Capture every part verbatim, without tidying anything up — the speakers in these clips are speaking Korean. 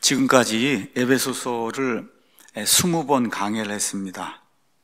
지금까지 에베소서를 스무 번 강의를 했습니다.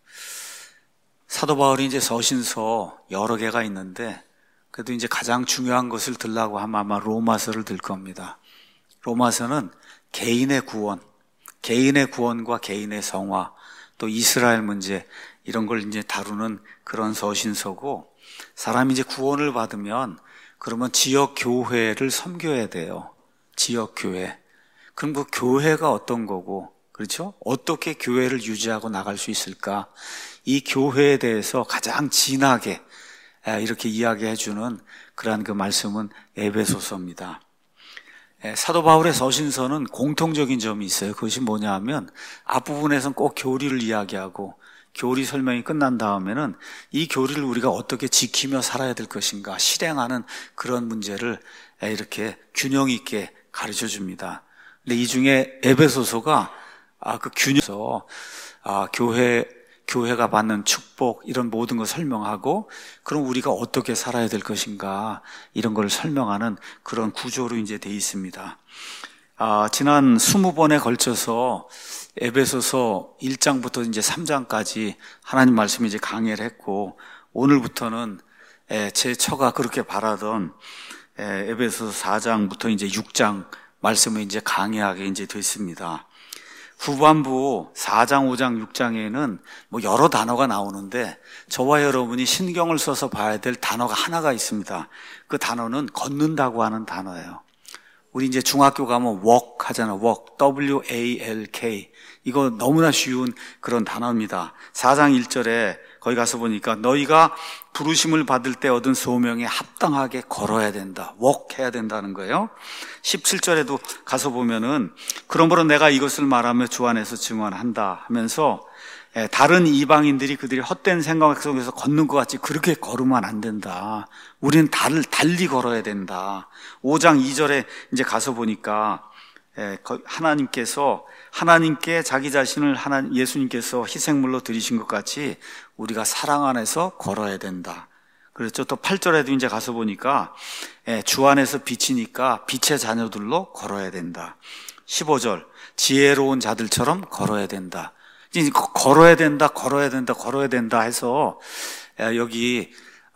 사도 바울이 이제 서신서 여러 개가 있는데 그래도 이제 가장 중요한 것을 들라고 하면 아마 로마서를 들 겁니다. 로마서는 개인의 구원, 개인의 구원과 개인의 성화, 또 이스라엘 문제 이런 걸 이제 다루는 그런 서신서고, 사람이 이제 구원을 받으면 그러면 지역 교회를 섬겨야 돼요. 지역 교회. 그럼 그 교회가 어떤 거고, 그렇죠? 어떻게 교회를 유지하고 나갈 수 있을까? 이 교회에 대해서 가장 진하게 이렇게 이야기해 주는 그러한 그 말씀은 에베소서입니다. 사도 바울의 서신서는 공통적인 점이 있어요. 그것이 뭐냐 하면 앞부분에서는 꼭 교리를 이야기하고 교리 설명이 끝난 다음에는 이 교리를 우리가 어떻게 지키며 살아야 될 것인가 실행하는 그런 문제를 이렇게 균형 있게 가르쳐 줍니다. 근데 이 중에 에베소서가 아, 그 균형에서 아, 교회 교회가 받는 축복 이런 모든 걸 설명하고, 그럼 우리가 어떻게 살아야 될 것인가 이런 걸 설명하는 그런 구조로 이제 돼 있습니다. 아, 지난 스무 번에 걸쳐서 에베소서 일 장부터 이제 삼 장까지 하나님 말씀을 이제 강의를 했고, 오늘부터는 제 처가 그렇게 바라던 에베소서 사 장부터 이제 육 장 말씀을 이제 강의하게 이제 됐습니다. 후반부 사 장, 오 장, 육 장에는 뭐 여러 단어가 나오는데 저와 여러분이 신경을 써서 봐야 될 단어가 하나가 있습니다. 그 단어는 걷는다고 하는 단어예요. 우리 이제 중학교 가면 walk 하잖아. walk. 더블유 에이 엘 케이. 이거 너무나 쉬운 그런 단어입니다. 사 장 일 절에 거기 가서 보니까 너희가 부르심을 받을 때 얻은 소명에 합당하게 걸어야 된다. walk 해야 된다는 거예요. 십칠 절에도 가서 보면은 그러므로 내가 이것을 말하며 주 안에서 증언한다 하면서 다른 이방인들이 그들이 헛된 생각 속에서 걷는 것 같이 그렇게 걸으면 안 된다. 우리는 달, 달리 걸어야 된다. 오 장 이 절에 이제 가서 보니까 하나님께서 하나님께 자기 자신을 하나님 예수님께서 희생물로 드리신 것 같이 우리가 사랑 안에서 걸어야 된다. 그렇죠. 또 팔 절에도 이제 가서 보니까 주 안에서 빛이니까 빛의 자녀들로 걸어야 된다. 십오 절 지혜로운 자들처럼 걸어야 된다. 이제 걸어야 된다, 걸어야 된다, 걸어야 된다 해서 여기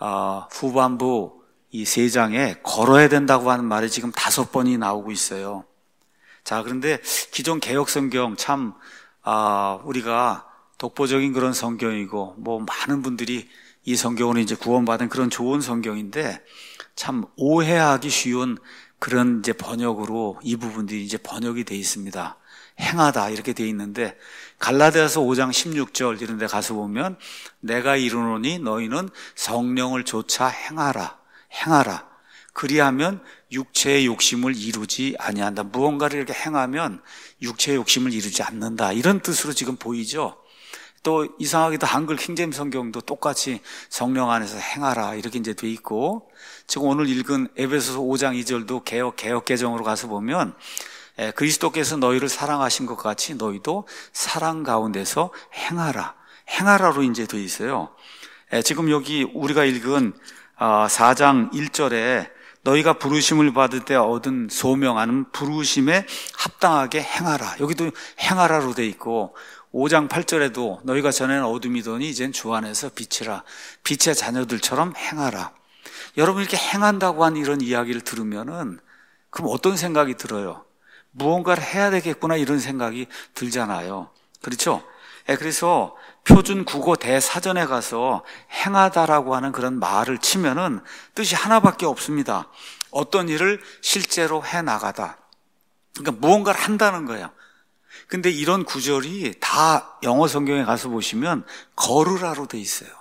후반부 이 세 장에 걸어야 된다고 하는 말이 지금 다섯 번이 나오고 있어요. 자, 그런데 기존 개역 성경 참 아, 우리가 독보적인 그런 성경이고 뭐 많은 분들이 이 성경으로 이제 구원받은 그런 좋은 성경인데 참 오해하기 쉬운 그런 이제 번역으로 이 부분들이 이제 번역이 돼 있습니다. 행하다 이렇게 돼 있는데 갈라디아서 오 장 십육 절 이런 데 가서 보면 내가 이르노니 너희는 성령을 조차 행하라. 행하라. 그리하면 육체의 욕심을 이루지 아니한다. 무언가를 이렇게 행하면 육체의 욕심을 이루지 않는다. 이런 뜻으로 지금 보이죠. 또 이상하게도 한글 킹제임스 성경도 똑같이 성령 안에서 행하라 이렇게 이제 돼 있고, 지금 오늘 읽은 에베소서 오 장 이 절도 개역 개역 개정으로 가서 보면 에, 그리스도께서 너희를 사랑하신 것 같이 너희도 사랑 가운데서 행하라. 행하라로 이제 돼 있어요. 에, 지금 여기 우리가 읽은 어, 사 장 일 절에 너희가 부르심을 받을 때 얻은 소명하는 부르심에 합당하게 행하라. 여기도 행하라로 돼 있고, 오 장 팔 절에도 너희가 전에는 어둠이더니 이젠 주 안에서 빛이라. 빛의 자녀들처럼 행하라. 여러분 이렇게 행한다고 한 이런 이야기를 들으면은 그럼 어떤 생각이 들어요? 무언가를 해야 되겠구나 이런 생각이 들잖아요. 그렇죠? 예, 그래서 표준 국어 대사전에 가서 행하다라고 하는 그런 말을 치면은 뜻이 하나밖에 없습니다. 어떤 일을 실제로 해 나가다. 그러니까 무언가를 한다는 거예요. 근데 이런 구절이 다 영어 성경에 가서 보시면 걸으라로 돼 있어요.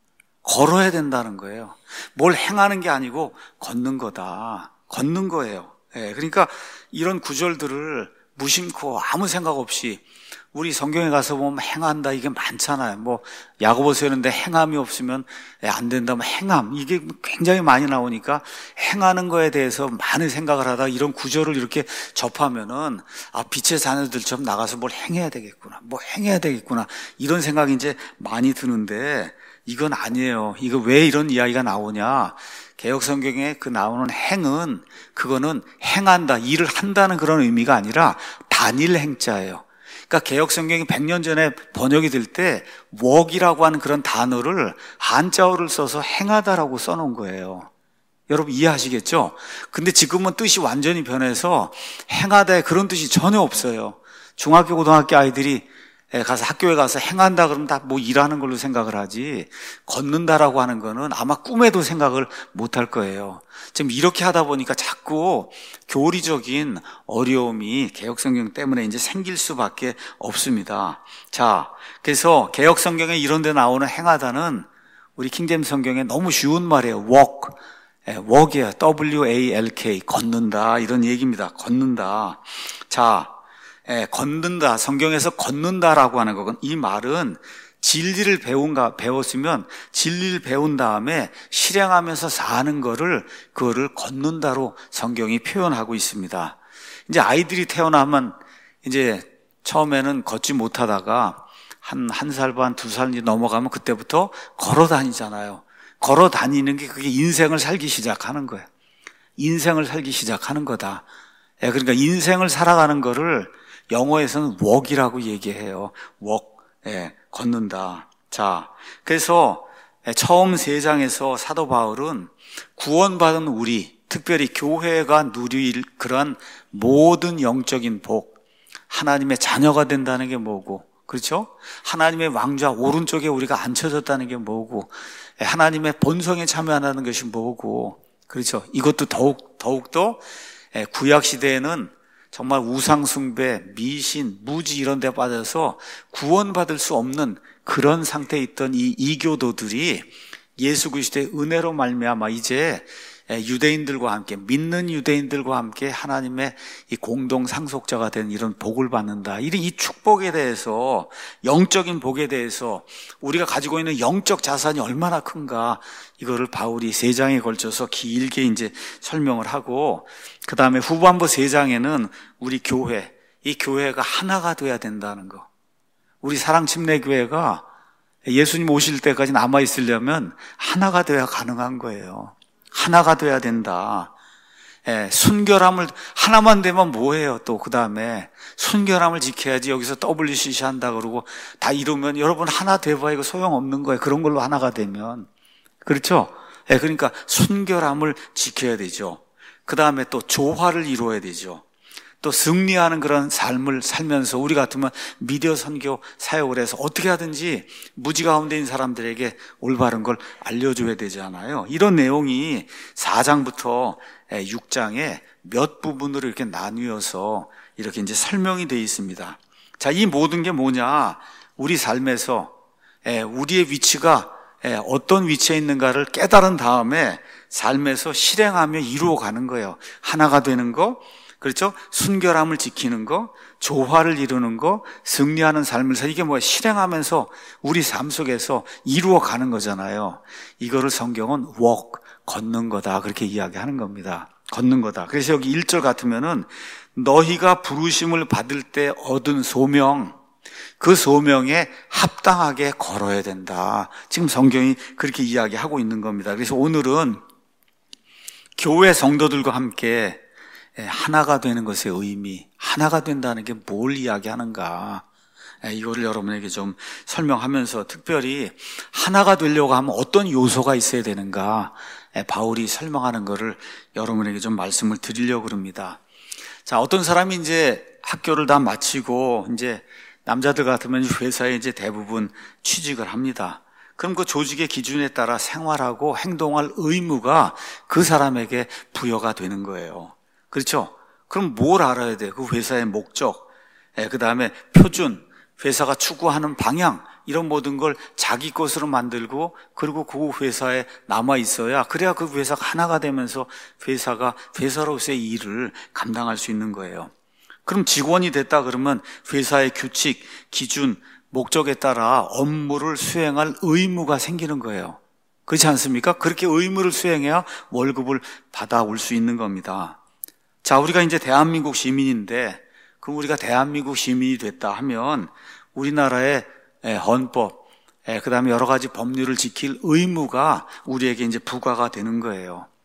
걸어야 된다는 거예요. 뭘 행하는 게 아니고 걷는 거다. 걷는 거예요. 예, 그러니까 이런 구절들을 무심코 아무 생각 없이 우리 성경에 가서 보면 행한다 이게 많잖아요. 뭐 야고보서 이런데 행함이 없으면 안 된다면 행함 이게 굉장히 많이 나오니까 행하는 거에 대해서 많은 생각을 하다 이런 구절을 이렇게 접하면은 아 빛의 자녀들처럼 나가서 뭘 행해야 되겠구나, 뭐 행해야 되겠구나 이런 생각이 이제 많이 드는데 이건 아니에요. 이거 왜 이런 이야기가 나오냐? 개역 성경에 그 나오는 행은 그거는 행한다, 일을 한다는 그런 의미가 아니라 단일 행자예요. 그러니까 개혁 성경이 백 년 전에 번역이 될 때 walk이라고 하는 그런 단어를 한자어를 써서 행하다라고 써놓은 거예요. 여러분 이해하시겠죠? 근데 지금은 뜻이 완전히 변해서 행하다에 그런 뜻이 전혀 없어요. 중학교, 고등학교 아이들이 가서 학교에 가서 행한다 그러면 다 뭐 일하는 걸로 생각을 하지, 걷는다라고 하는 거는 아마 꿈에도 생각을 못 할 거예요. 지금 이렇게 하다 보니까 자꾸 교리적인 어려움이 개혁성경 때문에 이제 생길 수밖에 없습니다. 자, 그래서 개혁성경에 이런 데 나오는 행하다는 우리 킹제임스 성경에 너무 쉬운 말이에요. walk. walk이에요. 더블유 에이 엘 케이. 걷는다. 이런 얘기입니다. 걷는다. 자, 예, 걷는다. 성경에서 걷는다라고 하는 건, 이 말은 진리를 배운가, 배웠으면 진리를 배운 다음에 실행하면서 사는 거를, 그거를 걷는다로 성경이 표현하고 있습니다. 이제 아이들이 태어나면 이제 처음에는 걷지 못하다가 한, 한 살 반, 두 살 넘어가면 그때부터 걸어 다니잖아요. 걸어 다니는 게 그게 인생을 살기 시작하는 거예요. 인생을 살기 시작하는 거다. 예, 그러니까 인생을 살아가는 거를 영어에서는 walk이라고 얘기해요. walk, 예, 걷는다. 자, 그래서 처음 세 장에서 사도 바울은 구원받은 우리, 특별히 교회가 누릴 그런 모든 영적인 복, 하나님의 자녀가 된다는 게 뭐고, 그렇죠? 하나님의 왕좌 오른쪽에 우리가 앉혀졌다는 게 뭐고, 하나님의 본성에 참여한다는 것이 뭐고, 그렇죠? 이것도 더욱, 더욱더 구약 시대에는 정말 우상숭배, 미신, 무지 이런 데 빠져서 구원받을 수 없는 그런 상태에 있던 이 이교도들이 예수 그리스도의 은혜로 말미암아 이제 유대인들과 함께, 믿는 유대인들과 함께 하나님의 이 공동 상속자가 된 이런 복을 받는다. 이런 이 축복에 대해서, 영적인 복에 대해서 우리가 가지고 있는 영적 자산이 얼마나 큰가, 이거를 바울이 세 장에 걸쳐서 길게 이제 설명을 하고, 그 다음에 후반부 세 장에는 우리 교회, 이 교회가 하나가 돼야 된다는 거. 우리 사랑침례교회가 예수님 오실 때까지 남아있으려면 하나가 돼야 가능한 거예요. 하나가 돼야 된다. 예, 순결함을, 하나만 되면 뭐해요? 또 그 다음에 순결함을 지켜야지. 여기서 더블유 씨 씨 한다 그러고 다 이루면 여러분 하나 돼봐야 이거 소용없는 거예요. 그런 걸로 하나가 되면. 그렇죠? 예, 그러니까 순결함을 지켜야 되죠. 그 다음에 또 조화를 이루어야 되죠. 또 승리하는 그런 삶을 살면서 우리 같으면 미디어 선교 사역을 해서 어떻게 하든지 무지 가운데 있는 사람들에게 올바른 걸 알려줘야 되잖아요. 이런 내용이 사 장부터 육 장에 몇 부분으로 이렇게 나뉘어서 이렇게 이제 설명이 되어 있습니다. 자, 이 모든 게 뭐냐? 우리 삶에서 우리의 위치가 어떤 위치에 있는가를 깨달은 다음에 삶에서 실행하며 이루어가는 거예요. 하나가 되는 거, 그렇죠? 순결함을 지키는 거, 조화를 이루는 거, 승리하는 삶을 살, 이게 뭐야? 실행하면서 우리 삶 속에서 이루어가는 거잖아요. 이거를 성경은 walk, 걷는 거다, 그렇게 이야기하는 겁니다. 걷는 거다. 그래서 여기 일 절 같으면은 너희가 부르심을 받을 때 얻은 소명, 그 소명에 합당하게 걸어야 된다. 지금 성경이 그렇게 이야기하고 있는 겁니다. 그래서 오늘은 교회 성도들과 함께 하나가 되는 것의 의미, 하나가 된다는 게 뭘 이야기하는가, 이거를 여러분에게 좀 설명하면서 특별히 하나가 되려고 하면 어떤 요소가 있어야 되는가, 바울이 설명하는 거를 여러분에게 좀 말씀을 드리려고 합니다. 자, 어떤 사람이 이제 학교를 다 마치고 이제 남자들 같으면 회사에 이제 대부분 취직을 합니다. 그럼 그 조직의 기준에 따라 생활하고 행동할 의무가 그 사람에게 부여가 되는 거예요. 그렇죠? 그럼 뭘 알아야 돼? 그 회사의 목적, 그 다음에 표준, 회사가 추구하는 방향, 이런 모든 걸 자기 것으로 만들고, 그리고 그 회사에 남아 있어야, 그래야 그 회사가 하나가 되면서 회사가 회사로서의 일을 감당할 수 있는 거예요. 그럼 직원이 됐다 그러면 회사의 규칙, 기준, 목적에 따라 업무를 수행할 의무가 생기는 거예요. 그렇지 않습니까? 그렇게 의무를 수행해야 월급을 받아올 수 있는 겁니다. 자, 우리가 이제 대한민국 시민인데, 그럼 우리가 대한민국 시민이 됐다 하면 우리나라의 헌법, 그 다음에 여러 가지 법률을 지킬 의무가 우리에게 이제 부과가 되는 거예요.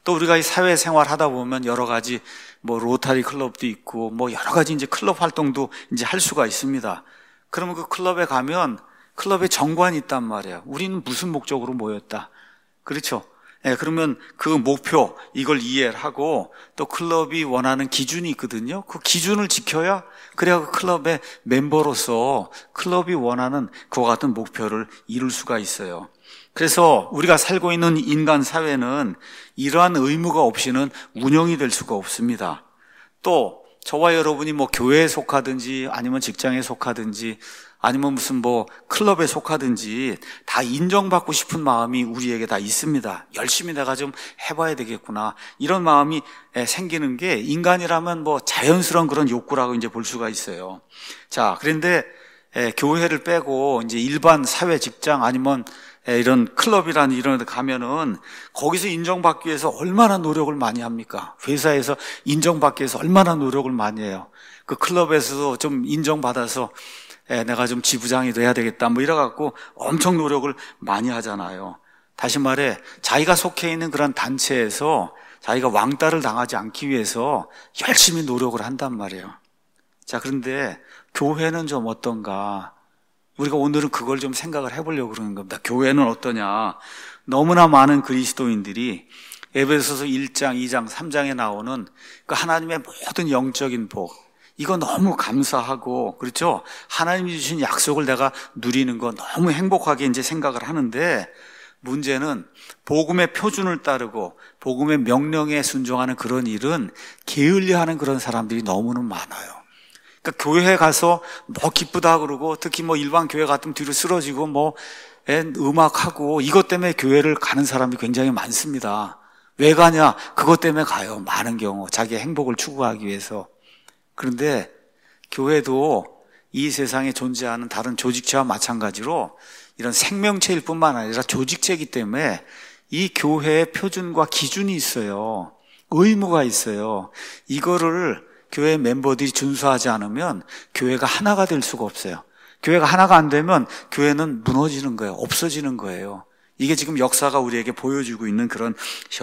또 우리가 이 사회생활 하다 보면 여러 가지 뭐 로타리 클럽도 있고 뭐 여러 가지 이제 클럽 활동도 이제 할 수가 있습니다. 그러면 그 클럽에 가면 클럽에 정관이 있단 말이에요. 우리는 무슨 목적으로 모였다. 그렇죠? 예, 그러면 그 목표, 이걸 이해를 하고 또 클럽이 원하는 기준이 있거든요. 그 기준을 지켜야 그래야 그 클럽의 멤버로서 클럽이 원하는 그와 같은 목표를 이룰 수가 있어요. 그래서 우리가 살고 있는 인간 사회는 이러한 의무가 없이는 운영이 될 수가 없습니다. 또 저와 여러분이 뭐 교회에 속하든지 아니면 직장에 속하든지 아니면 무슨 뭐 클럽에 속하든지 다 인정받고 싶은 마음이 우리에게 다 있습니다. 열심히 내가 좀 해봐야 되겠구나. 이런 마음이 생기는 게 인간이라면 뭐 자연스러운 그런 욕구라고 이제 볼 수가 있어요. 자, 그런데 교회를 빼고 이제 일반 사회 직장 아니면 이런 클럽이라는 이런 데 가면은 거기서 인정받기 위해서 얼마나 노력을 많이 합니까? 회사에서 인정받기 위해서 얼마나 노력을 많이 해요. 그 클럽에서도 좀 인정받아서 에, 내가 좀 지부장이 돼야 되겠다 뭐 이래갖고 엄청 노력을 많이 하잖아요. 다시 말해 자기가 속해 있는 그런 단체에서 자기가 왕따를 당하지 않기 위해서 열심히 노력을 한단 말이에요. 자, 그런데 교회는 좀 어떤가? 우리가 오늘은 그걸 좀 생각을 해보려고 그러는 겁니다. 교회는 어떠냐? 너무나 많은 그리스도인들이 에베소서 일 장, 이 장, 삼 장에 나오는 그 하나님의 모든 영적인 복, 이거 너무 감사하고, 그렇죠? 하나님이 주신 약속을 내가 누리는 거 너무 행복하게 이제 생각을 하는데, 문제는 복음의 표준을 따르고 복음의 명령에 순종하는 그런 일은 게을리하는 그런 사람들이 너무는 많아요. 그러니까 교회에 가서 뭐 기쁘다 그러고, 특히 뭐 일반 교회 같으면 뒤로 쓰러지고 뭐 음악하고 이것 때문에 교회를 가는 사람이 굉장히 많습니다. 왜 가냐? 그것 때문에 가요. 많은 경우 자기의 행복을 추구하기 위해서. 그런데 교회도 이 세상에 존재하는 다른 조직체와 마찬가지로 이런 생명체일 뿐만 아니라 조직체이기 때문에 이 교회의 표준과 기준이 있어요. 의무가 있어요. 이거를 교회 멤버들이 준수하지 않으면 교회가 하나가 될 수가 없어요. 교회가 하나가 안 되면 교회는 무너지는 거예요. 없어지는 거예요. 이게 지금 역사가 우리에게 보여주고 있는 그런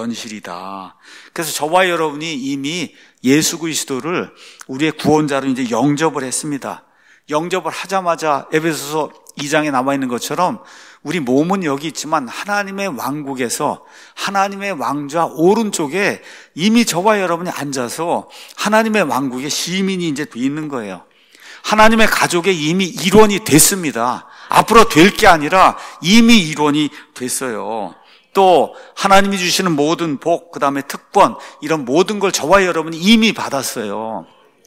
현실이다. 그래서 저와 여러분이 이미 예수 그리스도를 우리의 구원자로 이제 영접을 했습니다. 영접을 하자마자 에베소서 이 장에 나와 있는 것처럼 우리 몸은 여기 있지만 하나님의 왕국에서 하나님의 왕좌 오른쪽에 이미 저와 여러분이 앉아서 하나님의 왕국의 시민이 이제 돼 있는 거예요. 하나님의 가족에 이미 일원이 됐습니다. 앞으로 될 게 아니라 이미 일원이 됐어요. 또 하나님이 주시는 모든 복, 그 다음에 특권, 이런 모든 걸 저와 여러분이 이미 받았어요.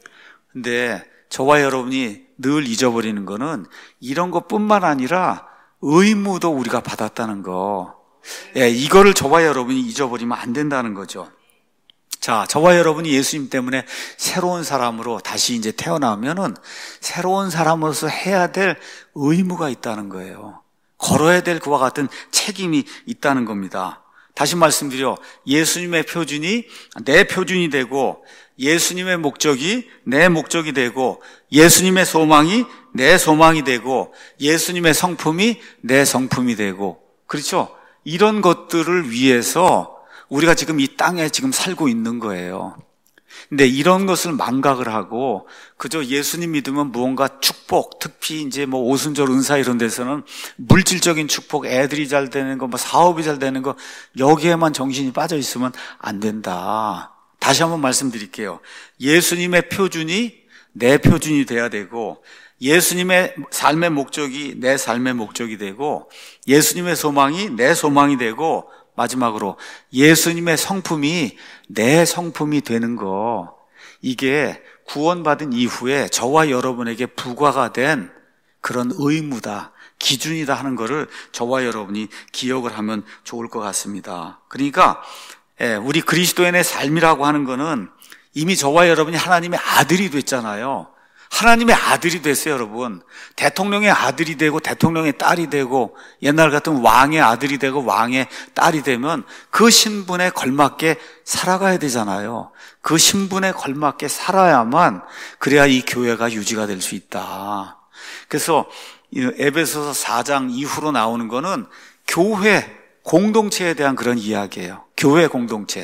근데 저와 여러분이 늘 잊어버리는 거는 이런 것뿐만 아니라 의무도 우리가 받았다는 거. 예, 이거를 저와 여러분이 잊어버리면 안 된다는 거죠. 자, 저와 여러분이 예수님 때문에 새로운 사람으로 다시 이제 태어나면은 새로운 사람으로서 해야 될 의무가 있다는 거예요. 걸어야 될 그와 같은 책임이 있다는 겁니다. 다시 말씀드려, 예수님의 표준이 내 표준이 되고 예수님의 목적이 내 목적이 되고 예수님의 소망이 내 소망이 되고 예수님의 성품이 내 성품이 되고, 그렇죠? 이런 것들을 위해서 우리가 지금 이 땅에 지금 살고 있는 거예요. 근데 이런 것을 망각을 하고 그저 예수님 믿으면 무언가 축복, 특히 이제 뭐 오순절 은사 이런 데서는 물질적인 축복, 애들이 잘 되는 거, 뭐 사업이 잘 되는 거, 여기에만 정신이 빠져 있으면 안 된다. 다시 한번 말씀드릴게요. 예수님의 표준이 내 표준이 돼야 되고 예수님의 삶의 목적이 내 삶의 목적이 되고 예수님의 소망이 내 소망이 되고 마지막으로 예수님의 성품이 내 성품이 되는 거, 이게 구원받은 이후에 저와 여러분에게 부과가 된 그런 의무다, 기준이다 하는 거를 저와 여러분이 기억을 하면 좋을 것 같습니다. 그러니까 우리 그리스도인의 삶이라고 하는 거는 이미 저와 여러분이 하나님의 아들이 됐잖아요. 하나님의 아들이 됐어요, 여러분. 대통령의 아들이 되고 대통령의 딸이 되고 옛날 같은 왕의 아들이 되고 왕의 딸이 되면 그 신분에 걸맞게 살아가야 되잖아요. 그 신분에 걸맞게 살아야만 그래야 이 교회가 유지가 될 수 있다. 그래서 에베소서 사 장 이후로 나오는 거는 교회 공동체에 대한 그런 이야기예요. 교회 공동체.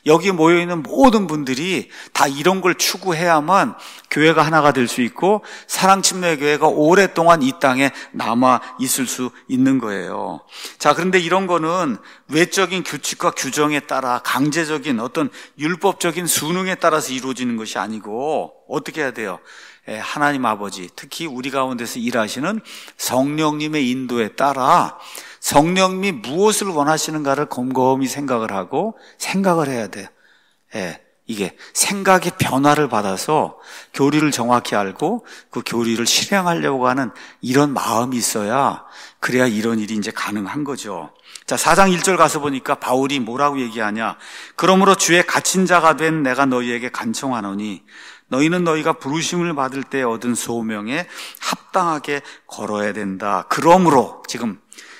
여기 모여있는 모든 분들이 다 이런 걸 추구해야만 교회가 하나가 될 수 있고 사랑침례교회가 오랫동안 이 땅에 남아 있을 수 있는 거예요. 자, 그런데 이런 거는 외적인 규칙과 규정에 따라 강제적인 어떤 율법적인 수능에 따라서 이루어지는 것이 아니고 어떻게 해야 돼요? 하나님 아버지, 특히 우리 가운데서 일하시는 성령님의 인도에 따라 성령님이 무엇을 원하시는가를 곰곰이 생각을 하고 생각을 해야 돼요. 예, 이게 생각의 변화를 받아서 교리를 정확히 알고 그 교리를 실행하려고 하는 이런 마음이 있어야 그래야 이런 일이 이제 가능한 거죠. 자, 사 장 일 절 가서 보니까 바울이 뭐라고 얘기하냐? 그러므로 주의 갇힌 자가 된 내가 너희에게 간청하노니 너희는 너희가 부르심을 받을 때 얻은 소명에 합당하게 걸어야 된다. 그러므로 지금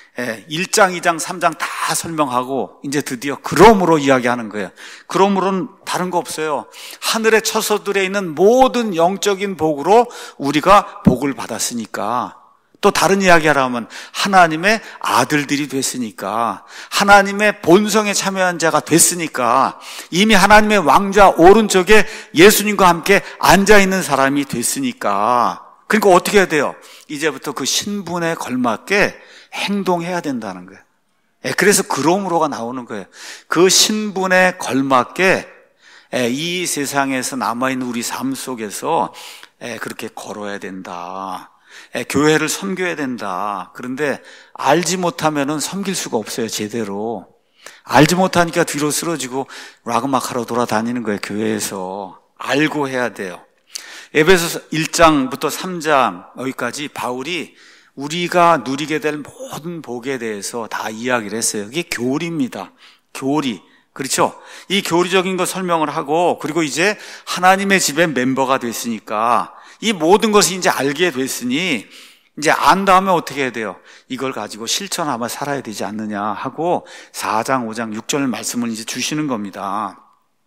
일 장, 이 장, 삼 장 다 설명하고 이제 드디어 그러므로 이야기하는 거예요. 그러므로는 다른 거 없어요. 하늘의 처소들에 있는 모든 영적인 복으로 우리가 복을 받았으니까, 또 다른 이야기하라면 하나님의 아들들이 됐으니까, 하나님의 본성에 참여한 자가 됐으니까, 이미 하나님의 왕좌 오른쪽에 예수님과 함께 앉아있는 사람이 됐으니까, 그러니까 어떻게 해야 돼요? 이제부터 그 신분에 걸맞게 행동해야 된다는 거예요. 그래서 그러므로가 나오는 거예요. 그 신분에 걸맞게 이 세상에서 남아있는 우리 삶 속에서 그렇게 걸어야 된다. 교회를 섬겨야 된다. 그런데 알지 못하면은 섬길 수가 없어요, 제대로. 알지 못하니까 뒤로 쓰러지고 락음악하러 돌아다니는 거예요, 교회에서. 알고 해야 돼요. 에베소서 일 장부터 삼 장 여기까지 바울이 우리가 누리게 될 모든 복에 대해서 다 이야기를 했어요. 이게 교리입니다. 교리. 그렇죠? 이 교리적인 거 설명을 하고, 그리고 이제 하나님의 집의 멤버가 됐으니까 이 모든 것을 이제 알게 됐으니 이제 안 다음에 어떻게 해야 돼요? 이걸 가지고 실천하며 살아야 되지 않느냐 하고 사 장, 오 장, 육 절 말씀을 이제 주시는 겁니다.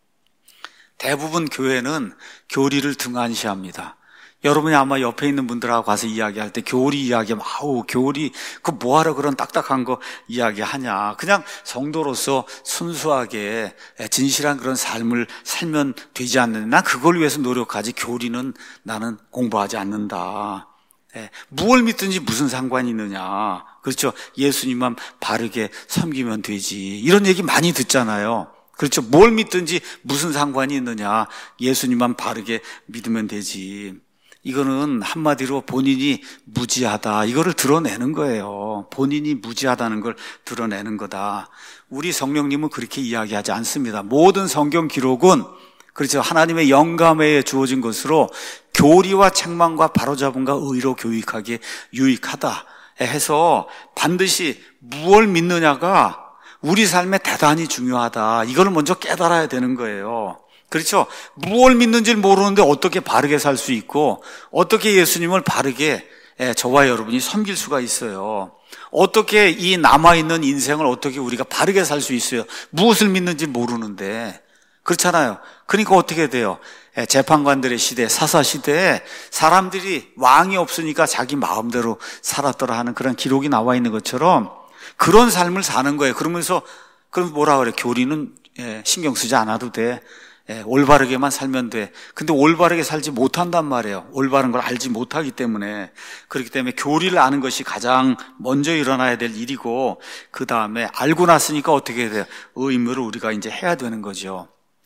대부분 교회는 교리를 등한시합니다. 여러분이 아마 옆에 있는 분들하고 가서 이야기할 때 교리 이야기하면 아우 교리 그 뭐하러 그런 딱딱한 거 이야기하냐. 그냥 성도로서 순수하게 진실한 그런 삶을 살면 되지 않느냐. 난 그걸 위해서 노력하지 교리는 나는 공부하지 않는다. 예, 무엇을 믿든지 무슨 상관이 있느냐. 그렇죠. 예수님만 바르게 섬기면 되지. 이런 얘기 많이 듣잖아요. 그렇죠. 뭘 믿든지 무슨 상관이 있느냐. 예수님만 바르게 믿으면 되지. 이거는 한마디로 본인이 무지하다. 이거를 드러내는 거예요. 본인이 무지하다는 걸 드러내는 거다. 우리 성령님은 그렇게 이야기하지 않습니다. 모든 성경 기록은 그렇죠. 하나님의 영감에 주어진 것으로 교리와 책망과 바로잡음과 의로 교육하기에 유익하다 해서 반드시 무엇을 믿느냐가 우리 삶에 대단히 중요하다. 이걸 먼저 깨달아야 되는 거예요. 그렇죠? 무엇을 믿는지를 모르는데 어떻게 바르게 살 수 있고 어떻게 예수님을 바르게 저와 여러분이 섬길 수가 있어요. 어떻게 이 남아있는 인생을 어떻게 우리가 바르게 살 수 있어요. 무엇을 믿는지 모르는데. 그렇잖아요. 그러니까 어떻게 돼요? 재판관들의 시대, 사사시대에 사람들이 왕이 없으니까 자기 마음대로 살았더라 하는 그런 기록이 나와 있는 것처럼 그런 삶을 사는 거예요. 그러면서 그럼 뭐라 그래? 교리는 신경 쓰지 않아도 돼. 올바르게만 살면 돼. 근데 올바르게 살지 못한단 말이에요. 올바른 걸 알지 못하기 때문에. 그렇기 때문에 교리를 아는 것이 가장 먼저 일어나야 될 일이고, 그 다음에 알고 났으니까 어떻게 해야 돼요? 의무를 우리가 이제 해야 되는 거죠.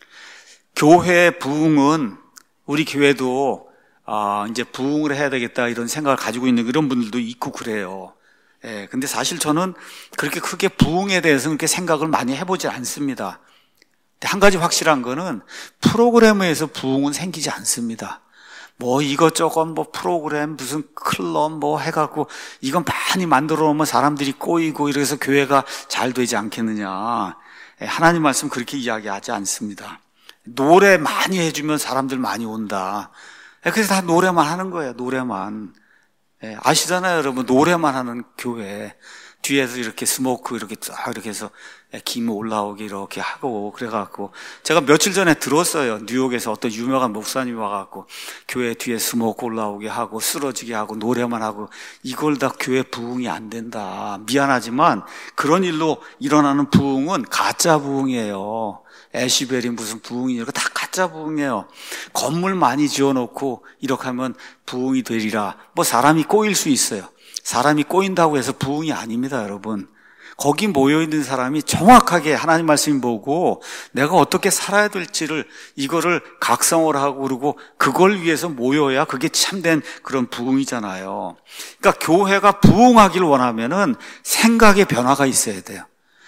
교회 부흥은 우리 교회도 아 이제 부흥을 해야 되겠다 이런 생각을 가지고 있는 이런 분들도 있고 그래요. 예, 근데 사실 저는 그렇게 크게 부흥에 대해서는 그렇게 생각을 많이 해보지 않습니다. 한 가지 확실한 거는 프로그램에서 부흥은 생기지 않습니다. 뭐 이것저것 뭐 프로그램 무슨 클럽 뭐 해갖고 이건 많이 만들어 놓으면 사람들이 꼬이고 이래서 교회가 잘 되지 않겠느냐. 하나님 말씀 그렇게 이야기하지 않습니다. 노래 많이 해주면 사람들 많이 온다. 그래서 다 노래만 하는 거예요. 노래만. 아시잖아요, 여러분. 노래만 하는 교회. 뒤에서 이렇게 스모크 이렇게 쫙 이렇게 해서 김 올라오게 이렇게 하고 그래갖고 제가 며칠 전에 들었어요. 뉴욕에서 어떤 유명한 목사님이 와갖고 교회 뒤에 스모크 올라오게 하고 쓰러지게 하고 노래만 하고 이걸 다 교회 부흥이 안 된다. 미안하지만 그런 일로 일어나는 부흥은 가짜 부흥이에요. 에시벨이 무슨 부흥이 이거 다 가짜 부흥이에요. 건물 많이 지어놓고 이렇게 하면 부흥이 되리라. 뭐 사람이 꼬일 수 있어요. 사람이 꼬인다고 해서 부흥이 아닙니다, 여러분. 거기 모여있는 사람이 정확하게 하나님 말씀 보고 내가 어떻게 살아야 될지를 이거를 각성을 하고 그러고 그걸 위해서 모여야 그게 참된 그런 부흥이잖아요. 그러니까 교회가 부흥하길 원하면은 생각의 변화가 있어야 돼요.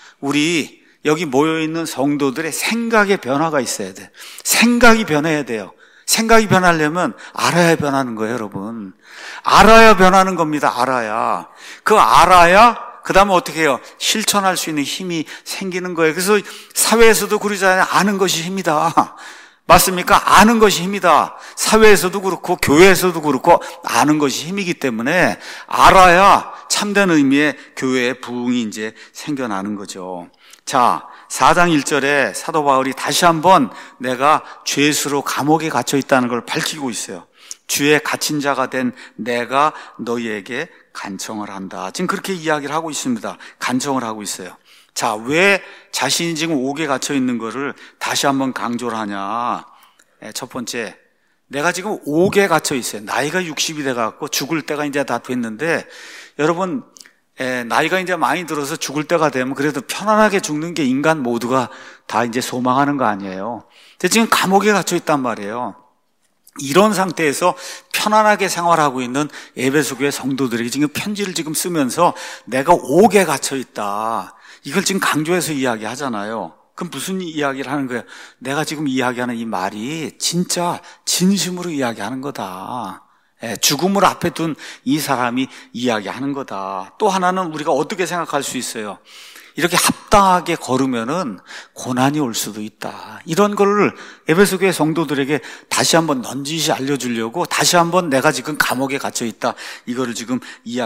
우리 여기 모여있는 성도들의 생각의 변화가 있어야 돼요. 생각이 변해야 돼요. 생각이 변하려면 알아야 변하는 거예요, 여러분. 알아야 변하는 겁니다. 알아야. 그 알아야 그 다음에 어떻게 해요? 실천할 수 있는 힘이 생기는 거예요. 그래서 사회에서도 그러잖아요. 아는 것이 힘이다. 맞습니까? 아는 것이 힘이다. 사회에서도 그렇고 교회에서도 그렇고 아는 것이 힘이기 때문에 알아야 참된 의미의 교회의 부흥이 이제 생겨나는 거죠. 자, 사 장 일 절에 사도 바울이 다시 한번 내가 죄수로 감옥에 갇혀 있다는 걸 밝히고 있어요. 주의 갇힌 자가 된 내가 너희에게 간청을 한다. 지금 그렇게 이야기를 하고 있습니다. 간청을 하고 있어요. 자, 왜 자신이 지금 옥에 갇혀 있는 거를 다시 한번 강조를 하냐? 첫 번째, 내가 지금 옥에 갇혀 있어요. 나이가 육십이 돼갖고 죽을 때가 이제 다 됐는데, 여러분, 에, 나이가 이제 많이 들어서 죽을 때가 되면 그래도 편안하게 죽는 게 인간 모두가 다 이제 소망하는 거 아니에요. 근데 지금 감옥에 갇혀 있단 말이에요. 이런 상태에서 편안하게 생활하고 있는 에베소 교회 성도들에게 지금 편지를 지금 쓰면서 내가 옥에 갇혀 있다. 이걸 지금 강조해서 이야기하잖아요. 그럼 무슨 이야기를 하는 거예요? 내가 지금 이야기하는 이 말이 진짜 진심으로 이야기하는 거다. 예, 죽음을 앞에 둔 이 사람이 이야기하는 거다. 또 하나는 우리가 어떻게 생각할 수 있어요? 이렇게 합당하게 걸으면은 고난이 올 수도 있다. 이런 거를 에베소 교회 성도들에게 다시 한번 넌지시 알려주려고 다시 한번 내가 지금 감옥에 갇혀 있다. 이거를 지금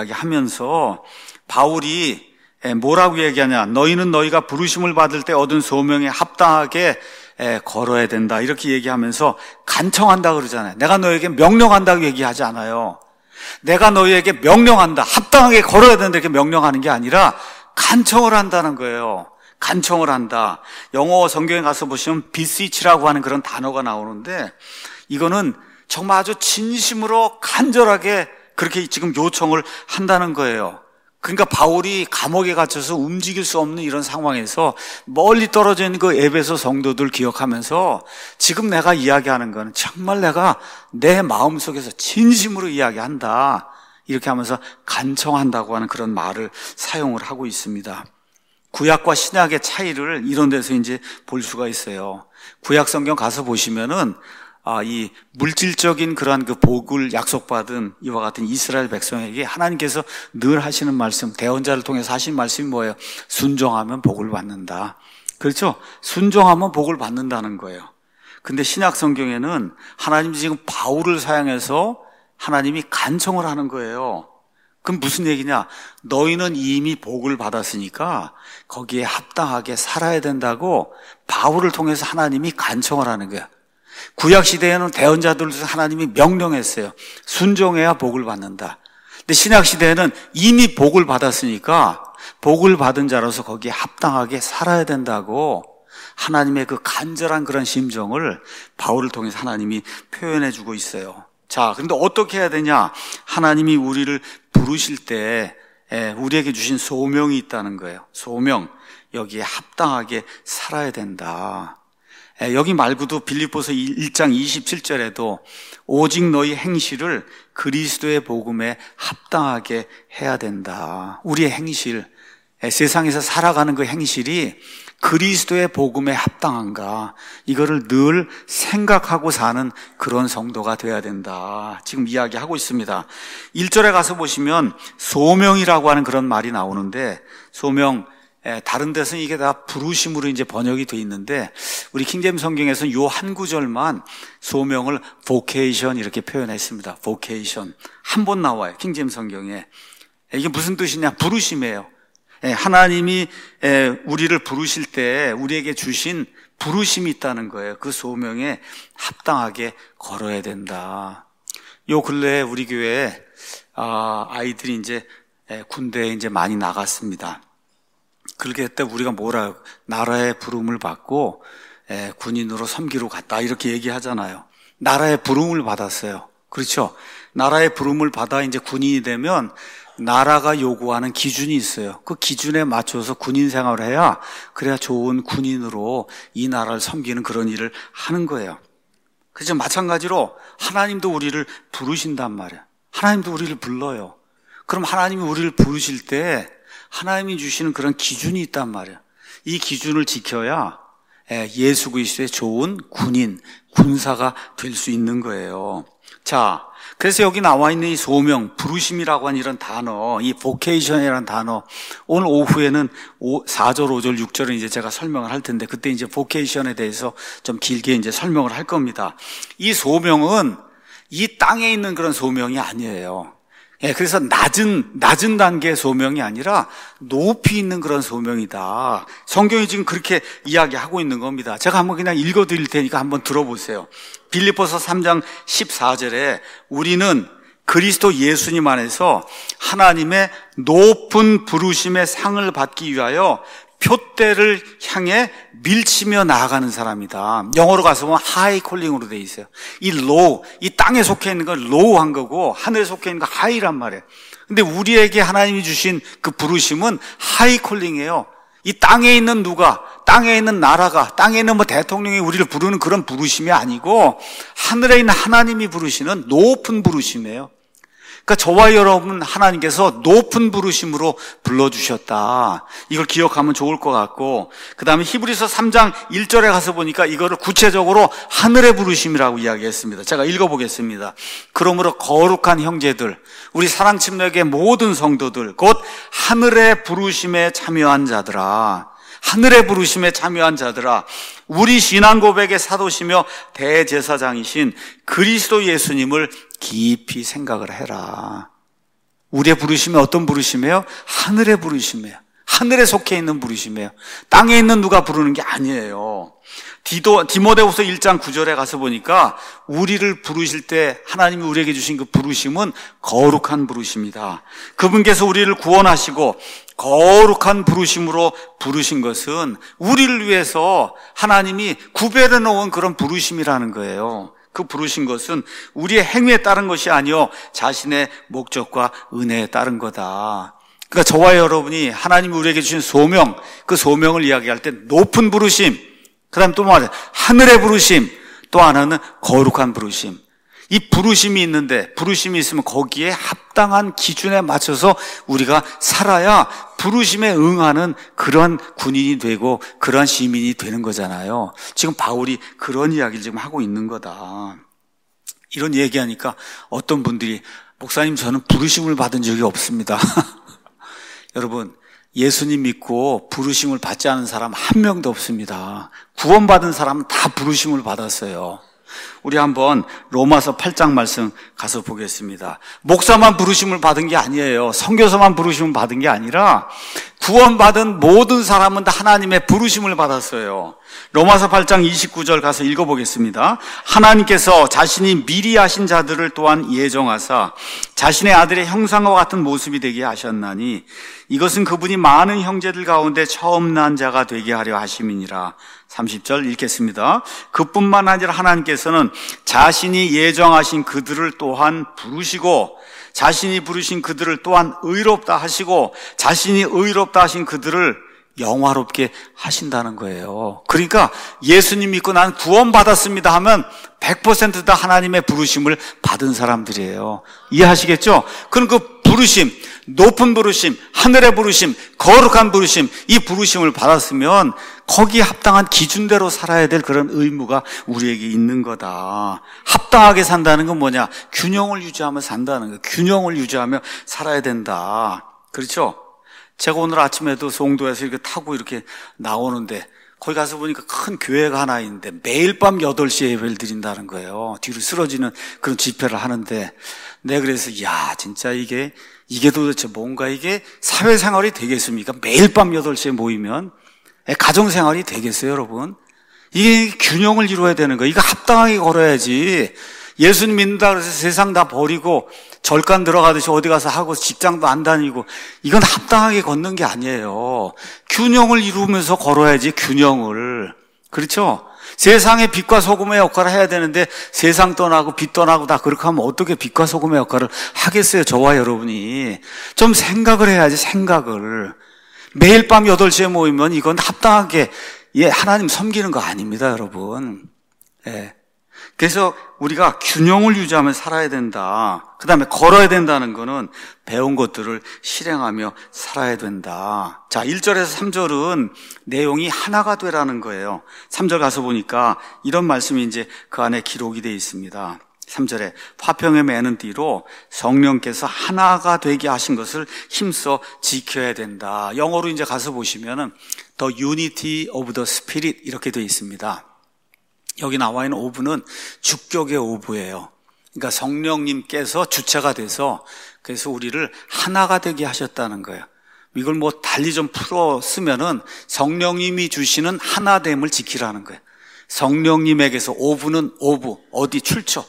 이야기하면서 바울이 뭐라고 얘기하냐? 너희는 너희가 부르심을 받을 때 얻은 소명에 합당하게 걸어야 된다. 이렇게 얘기하면서 간청한다 그러잖아요. 내가 너에게 명령한다고 얘기하지 않아요. 내가 너희에게 명령한다. 합당하게 걸어야 된다. 이렇게 명령하는 게 아니라 간청을 한다는 거예요. 간청을 한다. 영어 성경에 가서 보시면 비시치라고 하는 그런 단어가 나오는데 이거는 정말 아주 진심으로 간절하게 그렇게 지금 요청을 한다는 거예요. 그러니까 바울이 감옥에 갇혀서 움직일 수 없는 이런 상황에서 멀리 떨어져 있는 그 에베소 성도들 기억하면서 지금 내가 이야기하는 건 정말 내가 내 마음속에서 진심으로 이야기한다. 이렇게 하면서 간청한다고 하는 그런 말을 사용을 하고 있습니다. 구약과 신약의 차이를 이런 데서 이제 볼 수가 있어요. 구약 성경 가서 보시면은 아, 이 물질적인 그러한 그 복을 약속받은 이와 같은 이스라엘 백성에게 하나님께서 늘 하시는 말씀, 대언자를 통해서 하신 말씀이 뭐예요? 순종하면 복을 받는다. 그렇죠? 순종하면 복을 받는다는 거예요. 근데 신약 성경에는 하나님이 지금 바울을 사용해서 하나님이 간청을 하는 거예요. 그럼 무슨 얘기냐? 너희는 이미 복을 받았으니까 거기에 합당하게 살아야 된다고 바울을 통해서 하나님이 간청을 하는 거야. 구약 시대에는 대언자들도 하나님이 명령했어요. 순종해야 복을 받는다. 근데 신약 시대에는 이미 복을 받았으니까 복을 받은 자로서 거기에 합당하게 살아야 된다고 하나님의 그 간절한 그런 심정을 바울을 통해서 하나님이 표현해 주고 있어요. 자, 그런데 어떻게 해야 되냐? 하나님이 우리를 부르실 때 우리에게 주신 소명이 있다는 거예요. 소명. 여기에 합당하게 살아야 된다. 여기 말고도 빌립보서 일 장 이십칠 절에도 오직 너희 행실을 그리스도의 복음에 합당하게 해야 된다. 우리의 행실, 세상에서 살아가는 그 행실이 그리스도의 복음에 합당한가, 이거를 늘 생각하고 사는 그런 성도가 돼야 된다. 지금 이야기하고 있습니다. 일 절에 가서 보시면 소명이라고 하는 그런 말이 나오는데, 소명, 다른 데서는 이게 다 부르심으로 이제 번역이 돼 있는데, 우리 킹제임스 성경에서는 요 한 구절만 소명을 vocation 이렇게 표현했습니다. vocation. 한 번 나와요. 킹제임스 성경에. 이게 무슨 뜻이냐? 부르심이에요. 하나님이 우리를 부르실 때 우리에게 주신 부르심이 있다는 거예요. 그 소명에 합당하게 걸어야 된다. 요 근래에 우리 교회에 아이들이 이제 군대에 이제 많이 나갔습니다. 그렇게 했을 때 우리가 뭐라 나라의 부름을 받고 예, 군인으로 섬기러 갔다 이렇게 얘기하잖아요. 나라의 부름을 받았어요. 그렇죠? 나라의 부름을 받아 이제 군인이 되면 나라가 요구하는 기준이 있어요. 그 기준에 맞춰서 군인 생활을 해야 그래야 좋은 군인으로 이 나라를 섬기는 그런 일을 하는 거예요. 그래서 마찬가지로 하나님도 우리를 부르신단 말이에요. 하나님도 우리를 불러요. 그럼 하나님이 우리를 부르실 때 하나님이 주시는 그런 기준이 있단 말이에요. 이 기준을 지켜야 예수 그리스도의 좋은 군인, 군사가 될 수 있는 거예요. 자, 그래서 여기 나와 있는 이 소명, 부르심이라고 하는 이런 단어, 이 vocation이라는 단어, 오늘 오후에는 사 절, 오 절, 육 절은 이제 제가 설명을 할 텐데, 그때 이제 vocation에 대해서 좀 길게 이제 설명을 할 겁니다. 이 소명은 이 땅에 있는 그런 소명이 아니에요. 예, 그래서 낮은, 낮은 단계의 소명이 아니라 높이 있는 그런 소명이다. 성경이 지금 그렇게 이야기하고 있는 겁니다. 제가 한번 그냥 읽어 드릴 테니까 한번 들어보세요. 빌립보서 삼 장 십사 절에 우리는 그리스도 예수님 안에서 하나님의 높은 부르심의 상을 받기 위하여 표대를 향해 밀치며 나아가는 사람이다. 영어로 가서 보면 하이 콜링으로 돼 있어요. 이 로우, 이 땅에 속해 있는 건 로우한 거고 하늘에 속해 있는 건 하이란 말이에요. 근데 우리에게 하나님이 주신 그 부르심은 하이 콜링이에요. 이 땅에 있는 누가, 땅에 있는 나라가, 땅에 있는 뭐 대통령이 우리를 부르는 그런 부르심이 아니고 하늘에 있는 하나님이 부르시는 높은 부르심이에요. 그러니까 저와 여러분 하나님께서 높은 부르심으로 불러주셨다. 이걸 기억하면 좋을 것 같고, 그 다음에 히브리서 삼 장 일 절에 가서 보니까 이거를 구체적으로 하늘의 부르심이라고 이야기했습니다. 제가 읽어보겠습니다. 그러므로 거룩한 형제들, 우리 사랑침략의 모든 성도들, 곧 하늘의 부르심에 참여한 자들아, 하늘의 부르심에 참여한 자들아, 우리 신앙 고백의 사도시며 대제사장이신 그리스도 예수님을 깊이 생각을 해라. 우리의 부르심이 어떤 부르심이에요? 하늘의 부르심이에요. 하늘에 속해 있는 부르심이에요. 땅에 있는 누가 부르는 게 아니에요. 디도, 디모데후서 일 장 구 절에 가서 보니까 우리를 부르실 때 하나님이 우리에게 주신 그 부르심은 거룩한 부르심이다. 그분께서 우리를 구원하시고 거룩한 부르심으로 부르신 것은 우리를 위해서 하나님이 구별해 놓은 그런 부르심이라는 거예요. 그 부르신 것은 우리의 행위에 따른 것이 아니요 자신의 목적과 은혜에 따른 거다. 그러니까 저와 여러분이 하나님이 우리에게 주신 소명, 그 소명을 이야기할 때 높은 부르심, 그 다음 또 뭐냐, 하늘의 부르심, 또 하나는 거룩한 부르심. 이 부르심이 있는데, 부르심이 있으면 거기에 합당한 기준에 맞춰서 우리가 살아야 부르심에 응하는 그런 군인이 되고 그런 시민이 되는 거잖아요. 지금 바울이 그런 이야기를 지금 하고 있는 거다. 이런 얘기하니까 어떤 분들이, 목사님 저는 부르심을 받은 적이 없습니다. 여러분, 예수님 믿고 부르심을 받지 않은 사람 한 명도 없습니다. 구원받은 사람은 다 부르심을 받았어요. 우리 한번 로마서 팔 장 말씀 가서 보겠습니다. 목사만 부르심을 받은 게 아니에요. 선교사만 부르심을 받은 게 아니라 구원받은 모든 사람은 다 하나님의 부르심을 받았어요. 로마서 팔 장 이십구 절 가서 읽어보겠습니다. 하나님께서 자신이 미리 하신 자들을 또한 예정하사 자신의 아들의 형상과 같은 모습이 되게 하셨나니 이것은 그분이 많은 형제들 가운데 처음 난 자가 되게 하려 하심이니라. 삼십 절 읽겠습니다. 그뿐만 아니라 하나님께서는 자신이 예정하신 그들을 또한 부르시고 자신이 부르신 그들을 또한 의롭다 하시고 자신이 의롭다 하신 그들을 영화롭게 하신다는 거예요. 그러니까 예수님 믿고 난 구원받았습니다 하면 백 퍼센트 다 하나님의 부르심을 받은 사람들이에요. 이해하시겠죠? 그럼 그 부르심, 높은 부르심, 하늘의 부르심, 거룩한 부르심, 이 부르심을 받았으면 거기에 합당한 기준대로 살아야 될 그런 의무가 우리에게 있는 거다. 합당하게 산다는 건 뭐냐? 균형을 유지하며 산다는 거예요. 균형을 유지하며 살아야 된다. 그렇죠? 제가 오늘 아침에도 송도에서 이렇게 타고 이렇게 나오는데 거기 가서 보니까 큰 교회가 하나 있는데 매일 밤 여덟 시에 예배를 드린다는 거예요. 뒤로 쓰러지는 그런 집회를 하는데 내가 그래서 야 진짜 이게 이게 도대체 뭔가 이게 사회생활이 되겠습니까? 매일 밤 여덟 시에 모이면 가정생활이 되겠어요, 여러분? 이게 균형을 이루어야 되는 거예요. 이거 합당하게 걸어야지. 예수님 믿는다 그래서 세상 다 버리고 절간 들어가듯이 어디 가서 하고 직장도 안 다니고 이건 합당하게 걷는 게 아니에요. 균형을 이루면서 걸어야지, 균형을. 그렇죠? 세상의 빛과 소금의 역할을 해야 되는데 세상 떠나고 빛 떠나고 다 그렇게 하면 어떻게 빛과 소금의 역할을 하겠어요? 저와 여러분이 좀 생각을 해야지. 생각을. 매일 밤 여덟 시에 모이면 이건 합당하게 예, 하나님 섬기는 거 아닙니다, 여러분. 예. 그래서 우리가 균형을 유지하며 살아야 된다. 그 다음에 걸어야 된다는 거는 배운 것들을 실행하며 살아야 된다. 자, 일 절에서 삼 절은 내용이 하나가 되라는 거예요. 삼 절 가서 보니까 이런 말씀이 이제 그 안에 기록이 되어 있습니다. 삼 절에 화평에 매는 띠로 성령께서 하나가 되게 하신 것을 힘써 지켜야 된다. 영어로 이제 가서 보시면은 The Unity of the Spirit 이렇게 되어 있습니다. 여기 나와 있는 오브는 주격의 오브예요. 그러니까 성령님께서 주체가 돼서 그래서 우리를 하나가 되게 하셨다는 거예요. 이걸 뭐 달리 좀 풀어 쓰면은 성령님이 주시는 하나됨을 지키라는 거예요. 성령님에게서 오브는 오브, 어디 출처,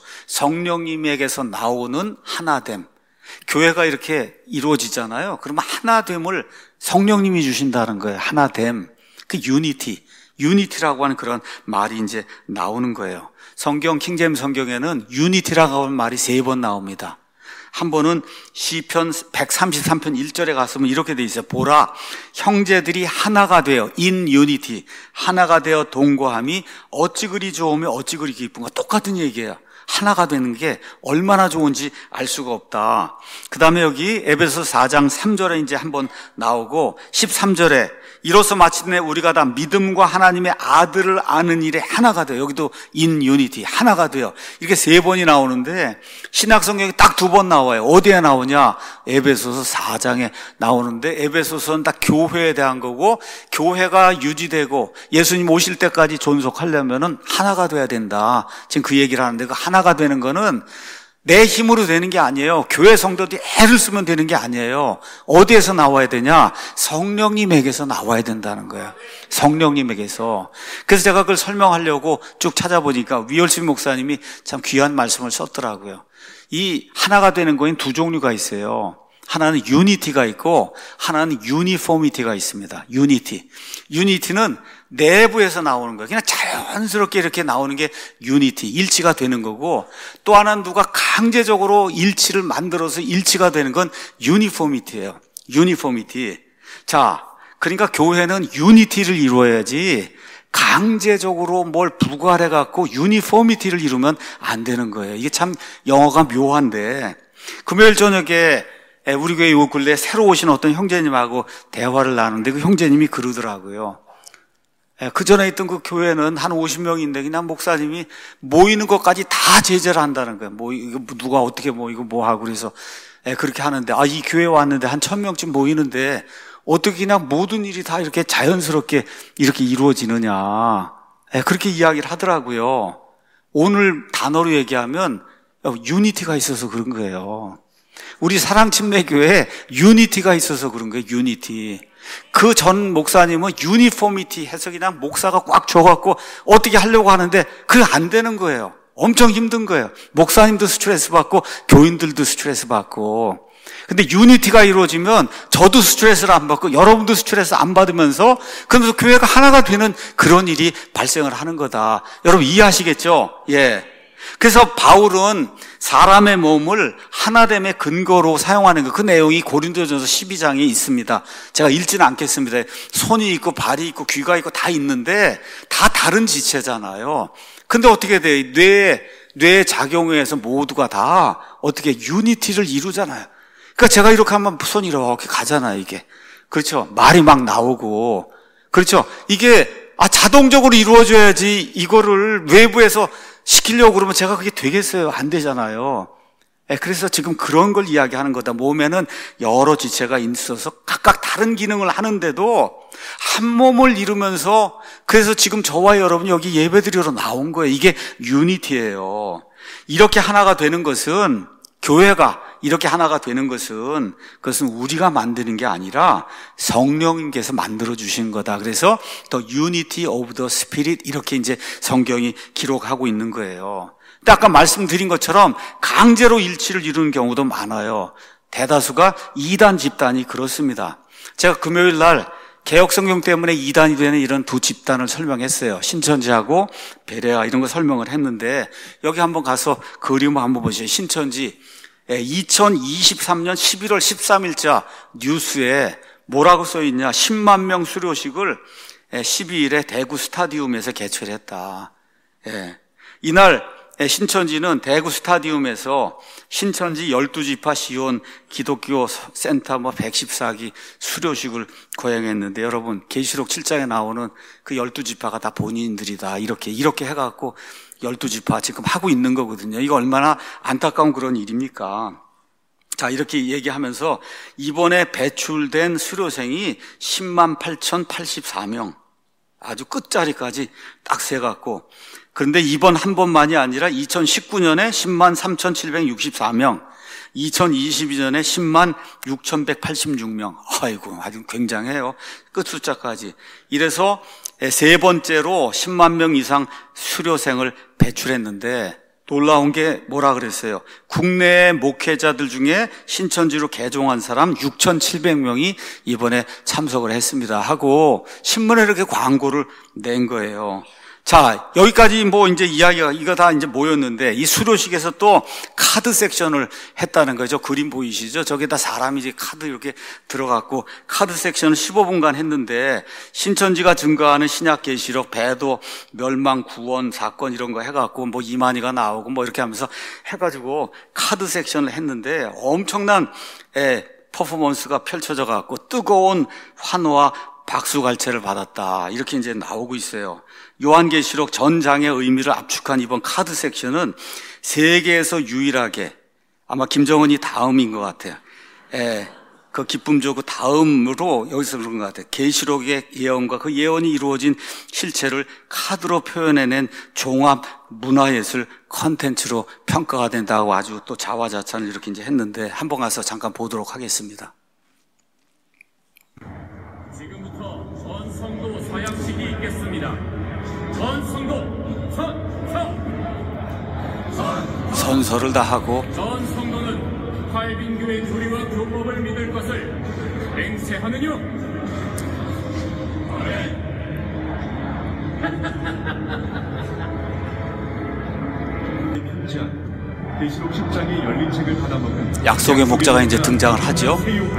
성령님에게서 나오는 하나됨. 교회가 이렇게 이루어지잖아요. 그러면 하나됨을 성령님이 주신다는 거예요. 하나됨. 그 유니티. 유니티라고 하는 그런 말이 이제 나오는 거예요. 성경 킹제임스 성경에는 유니티라고 하는 말이 세 번 나옵니다. 한 번은 시편 백삼십삼 편 일 절에 갔으면 이렇게 돼 있어요. 보라, 형제들이 하나가 되어 in unity, 하나가 되어 동거함이 어찌 그리 좋으며 어찌 그리 기쁜가. 똑같은 얘기예요. 하나가 되는 게 얼마나 좋은지 알 수가 없다. 그 다음에 여기 에베소 사 장 삼 절에 이제 한번 나오고 십삼 절에 이로써 마침내 우리가 다 믿음과 하나님의 아들을 아는 일에 하나가 돼요. 여기도 in unity, 하나가 돼요. 이렇게 세 번이 나오는데 신약성경에 딱 두 번 나와요. 어디에 나오냐? 에베소서 사 장에 나오는데 에베소서는 다 교회에 대한 거고 교회가 유지되고 예수님 오실 때까지 존속하려면은 하나가 돼야 된다. 지금 그 얘기를 하는데 그 하나가 되는 거는 내 힘으로 되는 게 아니에요. 교회 성도들이 애를 쓰면 되는 게 아니에요. 어디에서 나와야 되냐? 성령님에게서 나와야 된다는 거예요. 성령님에게서. 그래서 제가 그걸 설명하려고 쭉 찾아보니까 위얼스 목사님이 참 귀한 말씀을 썼더라고요. 이 하나가 되는 거엔 두 종류가 있어요. 하나는 유니티가 있고 하나는 유니포미티가 있습니다. 유니티. 유니티는 내부에서 나오는 거예요. 그냥 자연스럽게 이렇게 나오는 게 유니티, 일치가 되는 거고, 또 하나는 누가 강제적으로 일치를 만들어서 일치가 되는 건 유니포미티예요. 유니포미티. 자, 그러니까 교회는 유니티를 이루어야지 강제적으로 뭘 부과해 갖고 유니포미티를 이루면 안 되는 거예요. 이게 참 영어가 묘한데, 금요일 저녁에 우리 교회 요 근래 새로 오신 어떤 형제님하고 대화를 나누는데 그 형제님이 그러더라고요. 그 전에 있던 그 교회는 한 오십 명인데 그냥 목사님이 모이는 것까지 다 제재를 한다는 거예요. 뭐 이거 누가 어떻게 모이고 뭐 하고 그래서 그렇게 하는데, 아, 이 교회 왔는데 한 천 명쯤 모이는데 어떻게 그냥 모든 일이 다 이렇게 자연스럽게 이렇게 이루어지느냐, 그렇게 이야기를 하더라고요. 오늘 단어로 얘기하면 유니티가 있어서 그런 거예요. 우리 사랑침례교회에 유니티가 있어서 그런 거예요. 유니티. 그 전 목사님은 유니포미티 해서 그냥 목사가 꽉 줘갖고 어떻게 하려고 하는데 그게 안 되는 거예요. 엄청 힘든 거예요. 목사님도 스트레스 받고 교인들도 스트레스 받고. 근데 유니티가 이루어지면 저도 스트레스를 안 받고 여러분도 스트레스 안 받으면서 그러면서 교회가 하나가 되는 그런 일이 발생을 하는 거다. 여러분 이해하시겠죠? 예. 그래서 바울은 사람의 몸을 하나됨의 근거로 사용하는 거, 그 내용이 고린도전서 십이 장에 있습니다. 제가 읽지는 않겠습니다. 손이 있고 발이 있고 귀가 있고 다 있는데 다 다른 지체잖아요. 근데 어떻게 돼? 뇌, 뇌 작용에 의해서 모두가 다 어떻게 유니티를 이루잖아요. 그러니까 제가 이렇게 하면 손이 이렇게 가잖아요, 이게. 그렇죠? 말이 막 나오고. 그렇죠? 이게, 아, 자동적으로 이루어져야지 이거를 외부에서 시키려고 그러면 제가 그게 되겠어요? 안 되잖아요. 그래서 지금 그런 걸 이야기하는 거다. 몸에는 여러 지체가 있어서 각각 다른 기능을 하는데도 한 몸을 이루면서, 그래서 지금 저와 여러분이 여기 예배드리러 나온 거예요. 이게 유니티예요. 이렇게 하나가 되는 것은, 교회가 이렇게 하나가 되는 것은, 그것은 우리가 만드는 게 아니라 성령님께서 만들어 주신 거다. 그래서 The Unity of the Spirit 이렇게 이제 성경이 기록하고 있는 거예요. 근데 아까 말씀드린 것처럼 강제로 일치를 이루는 경우도 많아요. 대다수가 이단 집단이 그렇습니다. 제가 금요일 날 개혁 성경 때문에 이단이 되는 이런 두 집단을 설명했어요. 신천지하고 베레아 이런 거 설명을 했는데, 여기 한번 가서 그림을 한번 보세요. 신천지 이천이십삼 년 십일월 십삼일자 뉴스에 뭐라고 써 있냐? 십만 명 수료식을 십이 일에 대구 스타디움에서 개최를 했다. 예. 이날 신천지는 대구 스타디움에서 신천지 열두 지파 시온 기독교 센터 뭐 백십사 기 수료식을 거행했는데, 여러분 계시록 칠 장에 나오는 그 열두 지파가 다 본인들이다, 이렇게 이렇게 해갖고 열두 지파 지금 하고 있는 거거든요. 이거 얼마나 안타까운 그런 일입니까? 자, 이렇게 얘기하면서 이번에 배출된 수료생이 십만 팔천팔십사 명, 아주 끝자리까지 딱 세갖고, 그런데 이번 한 번만이 아니라 이천십구 년에 십만 삼천칠백육십사 명, 이천이십이 년에 십만 육천백팔십육 명. 아이고, 아주 굉장해요. 끝 숫자까지. 이래서 세 번째로 십만 명 이상 수료생을 배출했는데, 놀라운 게 뭐라 그랬어요? 국내 목회자들 중에 신천지로 개종한 사람 육천칠백 명이 이번에 참석을 했습니다 하고 신문에 이렇게 광고를 낸 거예요. 자, 여기까지 뭐 이제 이야기가 이거 다 이제 모였는데, 이 수료식에서 또 카드 섹션을 했다는 거죠. 그림 보이시죠? 저기다 사람이 이제 카드 이렇게 들어갔고, 카드 섹션을 십오 분간 했는데, 신천지가 증거하는 신약 계시록, 배도, 멸망, 구원, 사건 이런 거 해갖고 뭐 이만희가 나오고 뭐 이렇게 하면서 해가지고 카드 섹션을 했는데, 엄청난 예, 퍼포먼스가 펼쳐져 갖고 뜨거운 환호와 박수갈채를 받았다, 이렇게 이제 나오고 있어요. 요한계시록 전 장의 의미를 압축한 이번 카드 섹션은 세계에서 유일하게, 아마 김정은이 다음인 것 같아요. 예, 그 기쁨 조그 다음으로 여기서 그런 것 같아요. 계시록의 예언과 그 예언이 이루어진 실체를 카드로 표현해낸 종합 문화예술 컨텐츠로 평가가 된다고 아주 또 자화자찬을 이렇게 이제 했는데, 한번 가서 잠깐 보도록 하겠습니다. 지금부터 전성도 서약식이 있겠습니다. 전성도 선, 선. 선서를 다 하고, 전성도는 팔빈교의 교리와 교법을 믿을 것을 맹세하느뇨? 계시록 십 장의 열린 책을 받아먹은 약속의 목자가 이제 등장을 하죠.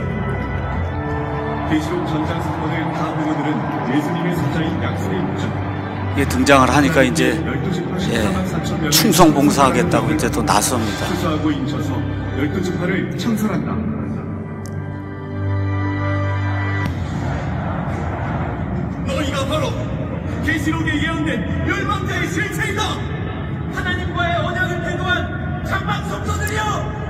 계시록 전장 사건을 다 보고들은 예수님의 사자인 약속의 목자. 이게 등장을 하니까 이제 예, 충성 봉사하겠다고 이제 또 나섭니다. 추수하고 인쳐서 열두 지파를 창설한다. 너희가 바로 계시록에 예언된 멸망자의 실체이다. 하나님과의 언약을 태도한 장막 성도들이여,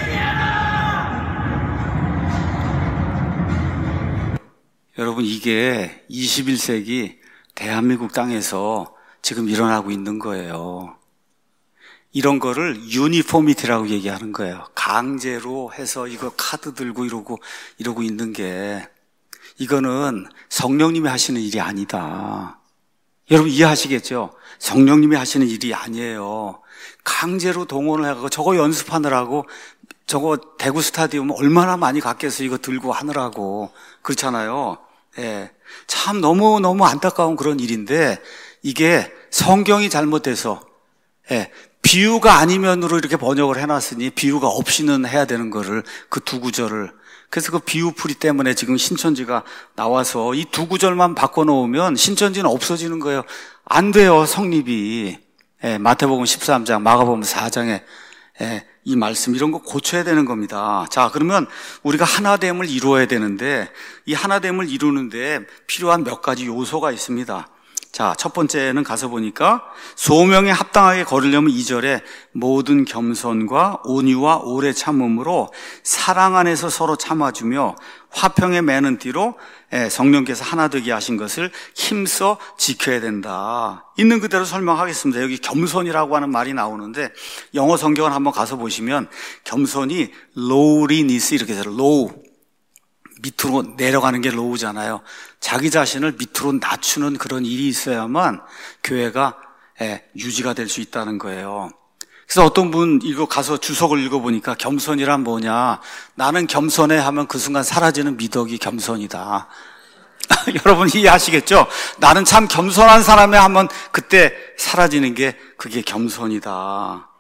여러분, 이게 이십일 세기 대한민국 땅에서 지금 일어나고 있는 거예요. 이런 거를 유니포미티라고 얘기하는 거예요. 강제로 해서 이거 카드 들고 이러고 이러고 있는 게, 이거는 성령님이 하시는 일이 아니다. 여러분 이해하시겠죠? 성령님이 하시는 일이 아니에요. 강제로 동원을 해가지고 저거 연습하느라고, 저거 대구 스타디움 얼마나 많이 갔겠어, 이거 들고 하느라고. 그렇잖아요. 예. 참 너무너무 안타까운 그런 일인데, 이게 성경이 잘못돼서, 예, 비유가 아니면으로 이렇게 번역을 해놨으니 비유가 없이는 해야 되는 거를, 그 두 구절을. 그래서 그 비유풀이 때문에 지금 신천지가 나와서 이 두 구절만 바꿔놓으면 신천지는 없어지는 거예요. 안 돼요, 성립이. 예, 마태복음 십삼 장, 마가복음 사 장에 예, 이 말씀, 이런 거 고쳐야 되는 겁니다. 자, 그러면 우리가 하나됨을 이루어야 되는데, 이 하나됨을 이루는데 필요한 몇 가지 요소가 있습니다. 자, 첫 번째는 가서 보니까, 소명에 합당하게 걸으려면 이 절에 모든 겸손과 온유와 오래 참음으로 사랑 안에서 서로 참아주며 화평에 매는 띠로 성령께서 하나 되게 하신 것을 힘써 지켜야 된다. 있는 그대로 설명하겠습니다. 여기 겸손이라고 하는 말이 나오는데, 영어 성경을 한번 가서 보시면 겸손이 lowliness 이렇게 돼요. low, 밑으로 내려가는 게 low잖아요. 자기 자신을 밑으로 낮추는 그런 일이 있어야만 교회가 유지가 될 수 있다는 거예요. 그래서 어떤 분 이거 가서 주석을 읽어보니까, 겸손이란 뭐냐, 나는 겸손해 하면 그 순간 사라지는 미덕이 겸손이다. 여러분 이해하시겠죠? 나는 참 겸손한 사람이 하면 그때 사라지는 게 그게 겸손이다.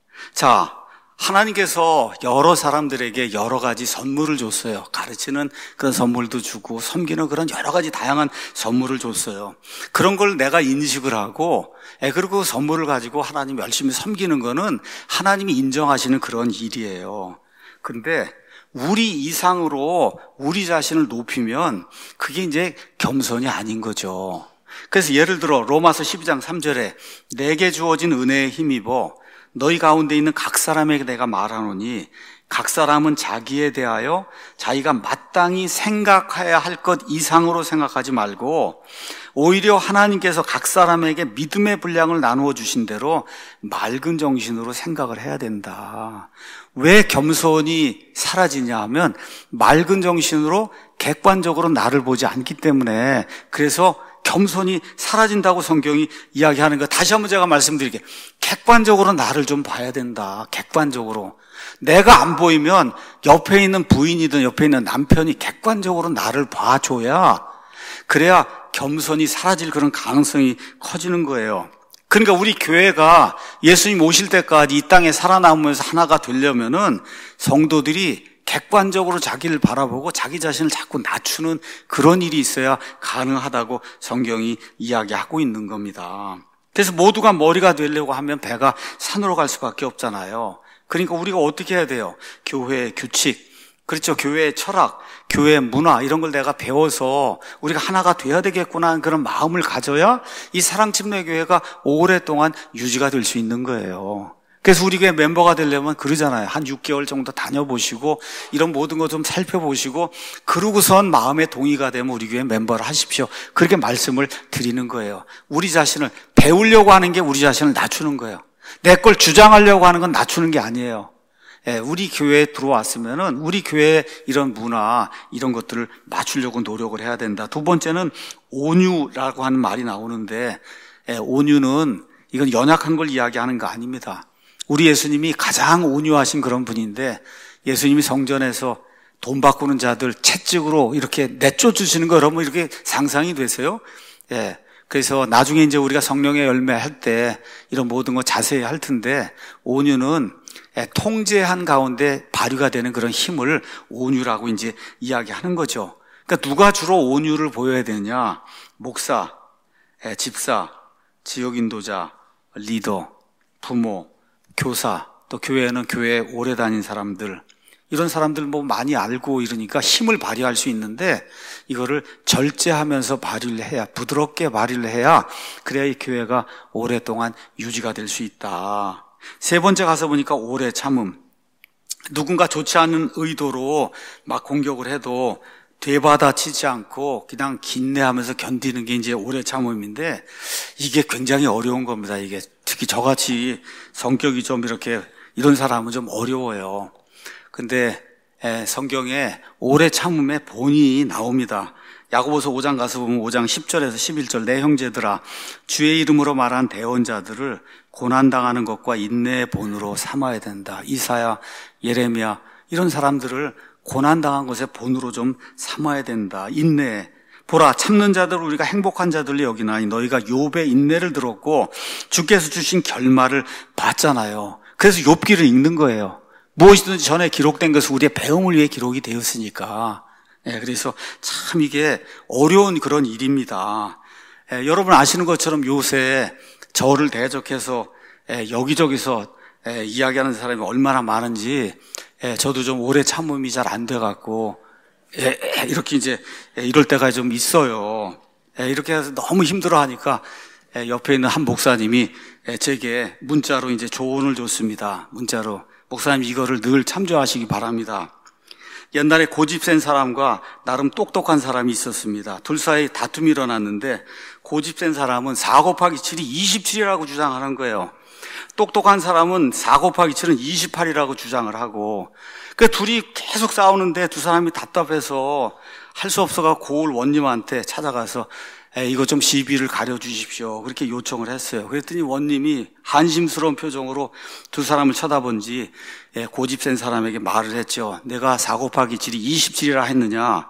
자, 하나님께서 여러 사람들에게 여러 가지 선물을 줬어요. 가르치는 그런 선물도 주고 섬기는 그런 여러 가지 다양한 선물을 줬어요. 그런 걸 내가 인식을 하고 그리고 그 선물을 가지고 하나님 열심히 섬기는 거는 하나님이 인정하시는 그런 일이에요. 근데 우리 이상으로 우리 자신을 높이면 그게 이제 겸손이 아닌 거죠. 그래서 예를 들어 로마서 십이 장 삼 절에 내게 주어진 은혜에 힘입어 너희 가운데 있는 각 사람에게 내가 말하노니 각 사람은 자기에 대하여 자기가 마땅히 생각해야 할 것 이상으로 생각하지 말고 오히려 하나님께서 각 사람에게 믿음의 분량을 나누어 주신 대로 맑은 정신으로 생각을 해야 된다. 왜 겸손이 사라지냐 하면 맑은 정신으로 객관적으로 나를 보지 않기 때문에 그래서 겸손이 사라진다고 성경이 이야기하는 거 다시 한번 제가 말씀드릴게요. 객관적으로 나를 좀 봐야 된다. 객관적으로. 내가 안 보이면 옆에 있는 부인이든 옆에 있는 남편이 객관적으로 나를 봐줘야 그래야 겸손이 사라질 그런 가능성이 커지는 거예요. 그러니까 우리 교회가 예수님 오실 때까지 이 땅에 살아남으면서 하나가 되려면은 성도들이 객관적으로 자기를 바라보고 자기 자신을 자꾸 낮추는 그런 일이 있어야 가능하다고 성경이 이야기하고 있는 겁니다. 그래서 모두가 머리가 되려고 하면 배가 산으로 갈 수밖에 없잖아요. 그러니까 우리가 어떻게 해야 돼요? 교회의 규칙, 그렇죠. 교회의 철학, 교회의 문화 이런 걸 내가 배워서 우리가 하나가 돼야 되겠구나 하는 그런 마음을 가져야 이 사랑침례교회가 오랫동안 유지가 될 수 있는 거예요. 그래서 우리 교회 멤버가 되려면 그러잖아요. 한 육 개월 정도 다녀보시고 이런 모든 거 좀 살펴보시고 그러고선 마음에 동의가 되면 우리 교회 멤버를 하십시오. 그렇게 말씀을 드리는 거예요. 우리 자신을 배우려고 하는 게 우리 자신을 낮추는 거예요. 내 걸 주장하려고 하는 건 낮추는 게 아니에요. 예, 우리 교회에 들어왔으면은 우리 교회의 이런 문화 이런 것들을 맞추려고 노력을 해야 된다. 두 번째는 온유라고 하는 말이 나오는데 예, 온유는 이건 연약한 걸 이야기하는 거 아닙니다. 우리 예수님이 가장 온유하신 그런 분인데 예수님이 성전에서 돈 바꾸는 자들 채찍으로 이렇게 내쫓으시는 거 여러분 이렇게 상상이 되세요? 예. 그래서 나중에 이제 우리가 성령의 열매 할 때 이런 모든 거 자세히 할 텐데 온유는 통제한 가운데 발휘가 되는 그런 힘을 온유라고 이제 이야기하는 거죠. 그러니까 누가 주로 온유를 보여야 되느냐? 목사, 집사, 지역 인도자, 리더, 부모, 교사, 또 교회에는 교회에 오래 다닌 사람들 이런 사람들 뭐 많이 알고 이러니까 힘을 발휘할 수 있는데 이거를 절제하면서 발휘를 해야 부드럽게 발휘를 해야 그래야 이 교회가 오랫동안 유지가 될 수 있다. 세 번째 가서 보니까 오래 참음. 누군가 좋지 않은 의도로 막 공격을 해도 되받아치지 않고 그냥 긴내하면서 견디는 게 이제 오래 참음인데 이게 굉장히 어려운 겁니다. 이게 특히 저같이 성격이 좀 이렇게 이런 사람은 좀 어려워요. 근데 성경에 오래 참음의 본이 나옵니다. 야고보서 오 장 가서 보면 오 장 십 절에서 십일 절 내 형제들아 주의 이름으로 말한 대언자들을 고난당하는 것과 인내의 본으로 삼아야 된다. 이사야, 예레미야 이런 사람들을 고난당한 것의 본으로 좀 삼아야 된다. 인내. 보라 참는 자들을 우리가 행복한 자들로 여기나니 너희가 욥의 인내를 들었고 주께서 주신 결말을 봤잖아요. 그래서 욥기를 읽는 거예요. 무엇이든지 전에 기록된 것은 우리의 배움을 위해 기록이 되었으니까. 예, 그래서 참 이게 어려운 그런 일입니다. 예, 여러분 아시는 것처럼 요새 저를 대적해서 예, 여기저기서 예, 이야기하는 사람이 얼마나 많은지 예, 저도 좀 오래 참음이 잘 안 돼갖고 예, 이렇게 이제 예, 이럴 때가 좀 있어요. 예, 이렇게 해서 너무 힘들어하니까 예, 옆에 있는 한 목사님이 예, 제게 문자로 이제 조언을 줬습니다. 문자로 목사님 이거를 늘 참조하시기 바랍니다. 옛날에 고집센 사람과 나름 똑똑한 사람이 있었습니다. 둘 사이 다툼이 일어났는데 고집센 사람은 사 곱하기 칠이 이십칠이라고 주장하는 거예요. 똑똑한 사람은 사 곱하기 칠은 이십팔이라고 주장을 하고 그 둘이 계속 싸우는데 두 사람이 답답해서 할 수 없어서 고을 원님한테 찾아가서 에, 이거 좀 시비를 가려주십시오. 그렇게 요청을 했어요. 그랬더니 원님이 한심스러운 표정으로 두 사람을 쳐다본지 고집센 사람에게 말을 했죠. 내가 사 곱하기 칠이 이십칠이라 했느냐?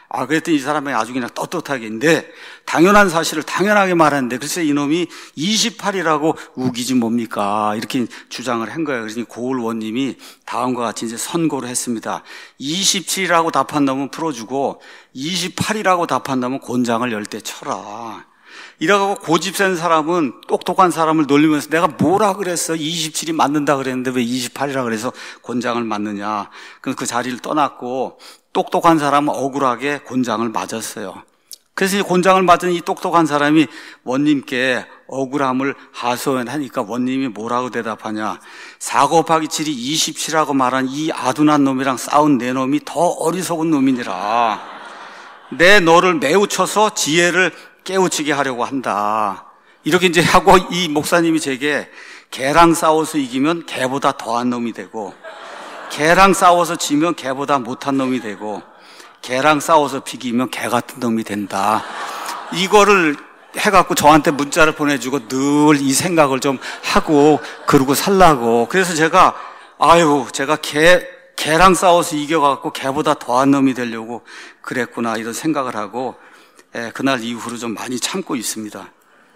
아, 그랬더니 이 사람이 아주 그냥 떳떳하게, 네, 당연한 사실을 당연하게 말하는데, 글쎄 이놈이 이십팔이라고 우기지 뭡니까? 이렇게 주장을 한 거예요. 그러니 고을 원님이 다음과 같이 이제 선고를 했습니다. 이십칠이라고 답한다면 풀어주고, 이십팔이라고 답한다면 곤장을 열 대 쳐라. 이라고 고집 센 사람은 똑똑한 사람을 놀리면서 내가 뭐라 그랬어? 이십칠이 맞는다 그랬는데 왜 이십팔이라 그래서 곤장을 맞느냐. 그래서 그 자리를 떠났고 똑똑한 사람은 억울하게 곤장을 맞았어요. 그래서 이 곤장을 맞은 이 똑똑한 사람이 원님께 억울함을 하소연하니까 원님이 뭐라고 대답하냐. 사 곱하기 칠이 이십칠이라고 말한 이 아둔한 놈이랑 싸운 내 놈이 더 어리석은 놈이니라. 내 너를 매우 쳐서 지혜를 깨우치게 하려고 한다. 이렇게 이제 하고 이 목사님이 제게 개랑 싸워서 이기면 개보다 더한 놈이 되고, 개랑 싸워서 지면 개보다 못한 놈이 되고, 개랑 싸워서 비기면 개 같은 놈이 된다. 이거를 해갖고 저한테 문자를 보내주고 늘 이 생각을 좀 하고 그러고 살라고. 그래서 제가 아유 제가 개 개랑 싸워서 이겨갖고 개보다 더한 놈이 되려고 그랬구나 이런 생각을 하고 예, 그날 이후로 좀 많이 참고 있습니다.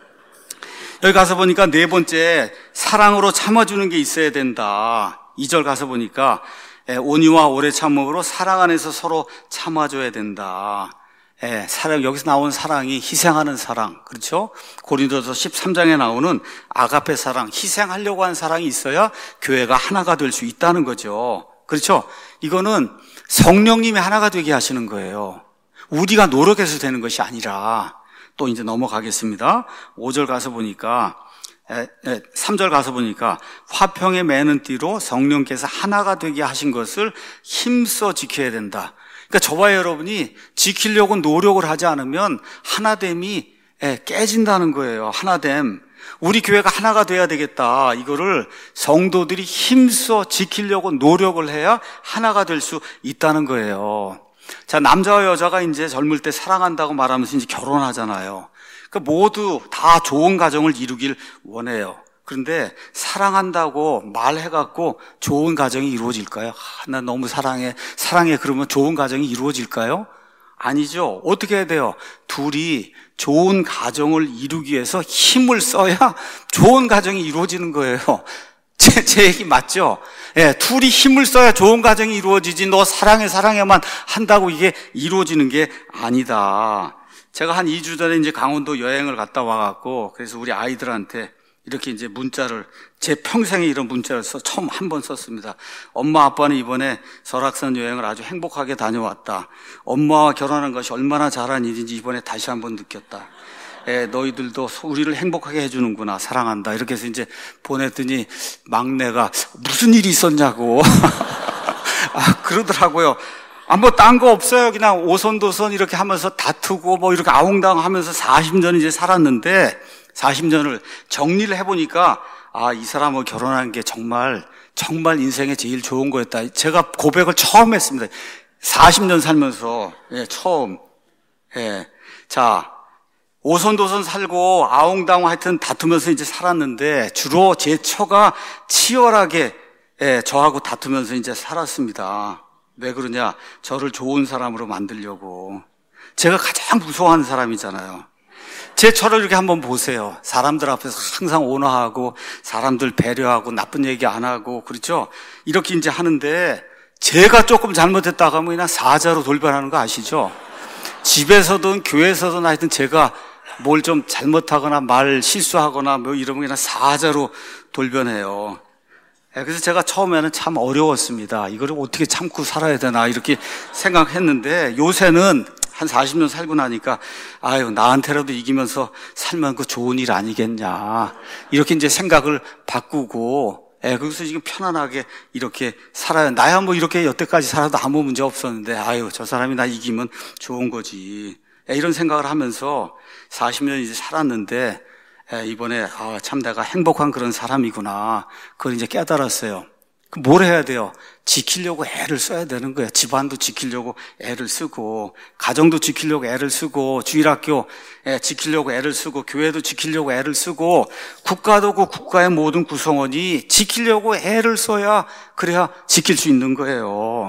여기 가서 보니까 네 번째 사랑으로 참아주는 게 있어야 된다. 이 절 가서 보니까 예, 온유와 오래 참음으로 사랑 안에서 서로 참아줘야 된다. 예, 사랑, 여기서 나온 사랑이 희생하는 사랑, 그렇죠? 고린도서 십삼 장에 나오는 아가페 사랑, 희생하려고 하는 사랑이 있어야 교회가 하나가 될 수 있다는 거죠. 그렇죠? 이거는 성령님이 하나가 되게 하시는 거예요. 우리가 노력해서 되는 것이 아니라. 또 이제 넘어가겠습니다. 오 절 가서 보니까 에, 에, 삼 절 가서 보니까 화평에 매는 띠로 성령께서 하나가 되게 하신 것을 힘써 지켜야 된다. 그러니까 저와 여러분이 지키려고 노력을 하지 않으면 하나됨이 에, 깨진다는 거예요. 하나됨. 우리 교회가 하나가 돼야 되겠다. 이거를 성도들이 힘써 지키려고 노력을 해야 하나가 될 수 있다는 거예요. 자, 남자와 여자가 이제 젊을 때 사랑한다고 말하면서 이제 결혼하잖아요. 그러니까 모두 다 좋은 가정을 이루길 원해요. 그런데 사랑한다고 말해갖고 좋은 가정이 이루어질까요? 아, 나 너무 사랑해, 사랑해 그러면 좋은 가정이 이루어질까요? 아니죠. 어떻게 해야 돼요? 둘이 좋은 가정을 이루기 위해서 힘을 써야 좋은 가정이 이루어지는 거예요. 제, 제 얘기 맞죠? 예, 둘이 힘을 써야 좋은 가정이 이루어지지 너 사랑해 사랑해만 한다고 이게 이루어지는 게 아니다. 제가 한 이 주 전에 이제 강원도 여행을 갔다 와갖고 그래서 우리 아이들한테 이렇게 이제 문자를 제 평생에 이런 문자를 써 처음 한 번 썼습니다. 엄마 아빠는 이번에 설악산 여행을 아주 행복하게 다녀왔다. 엄마와 결혼한 것이 얼마나 잘한 일인지 이번에 다시 한번 느꼈다. 예, 너희들도 우리를 행복하게 해주는구나. 사랑한다. 이렇게 해서 이제 보냈더니 막내가 무슨 일이 있었냐고. 아, 그러더라고요. 아, 뭐, 딴 거 없어요. 그냥 오손도손 이렇게 하면서 다투고 뭐 이렇게 아웅다웅 하면서 사십 년 이제 살았는데 사십 년을 정리를 해보니까 아, 이 사람하고 결혼한 게 정말, 정말 인생에 제일 좋은 거였다. 제가 고백을 처음 했습니다. 사십 년 살면서, 예, 처음. 예. 자, 오손도손 살고 아웅다웅 하여튼 다투면서 이제 살았는데 주로 제 처가 치열하게 예, 저하고 다투면서 이제 살았습니다. 왜 그러냐? 저를 좋은 사람으로 만들려고. 제가 가장 무서워하는 사람이잖아요. 제 처를 이렇게 한번 보세요. 사람들 앞에서 항상 온화하고 사람들 배려하고 나쁜 얘기 안 하고 그렇죠? 이렇게 이제 하는데 제가 조금 잘못했다고 하면 그냥 사자로 돌변하는 거 아시죠? 집에서든 교회에서든 하여튼 제가 뭘 좀 잘못하거나 말 실수하거나 뭐 이러면 그냥 사자로 돌변해요. 그래서 제가 처음에는 참 어려웠습니다. 이거를 어떻게 참고 살아야 되나 이렇게 생각했는데 요새는 한 사십 년 살고 나니까 아유 나한테라도 이기면서 살면 그 좋은 일 아니겠냐 이렇게 이제 생각을 바꾸고 예, 그래서 지금 편안하게 이렇게 살아요. 나야 뭐 이렇게 여태까지 살아도 아무 문제 없었는데 아유 저 사람이 나 이기면 좋은 거지 예, 이런 생각을 하면서 사십 년 이제 살았는데 예, 이번에 아, 참 내가 행복한 그런 사람이구나 그걸 이제 깨달았어요. 그럼 뭘 해야 돼요? 지키려고 애를 써야 되는 거예요. 집안도 지키려고 애를 쓰고 가정도 지키려고 애를 쓰고 주일학교 예, 지키려고 애를 쓰고 교회도 지키려고 애를 쓰고 국가도 그 국가의 모든 구성원이 지키려고 애를 써야 그래야 지킬 수 있는 거예요.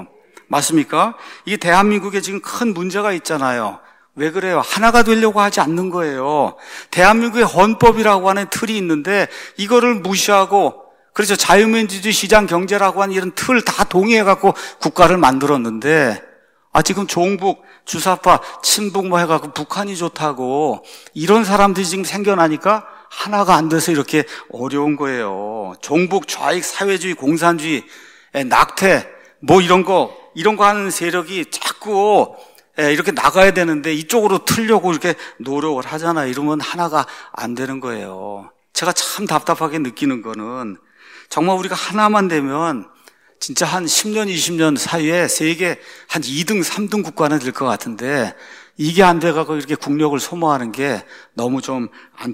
맞습니까? 이게 대한민국에 지금 큰 문제가 있잖아요. 왜 그래요? 하나가 되려고 하지 않는 거예요. 대한민국의 헌법이라고 하는 틀이 있는데 이거를 무시하고, 그렇죠, 자유민주주의 시장 경제라고 하는 이런 틀 다 동의해갖고 국가를 만들었는데, 아 지금 종북, 주사파, 친북 뭐 해갖고 북한이 좋다고 이런 사람들이 지금 생겨나니까 하나가 안 돼서 이렇게 어려운 거예요. 종북, 좌익, 사회주의, 공산주의, 낙태 뭐 이런 거 이런 거 하는 세력이 자꾸 이렇게 나가야 되는데 이쪽으로 틀려고 이렇게 노력을 하잖아요. 이러면 하나가 안 되는 거예요. 제가 참 답답하게 느끼는 거는 정말 우리가 하나만 되면 진짜 한 십 년, 이십 년 사이에 세계 한 이 등, 삼 등 국가는 될 것 같은데 이게 안 돼가고 이렇게 국력을 소모하는 게 너무 좀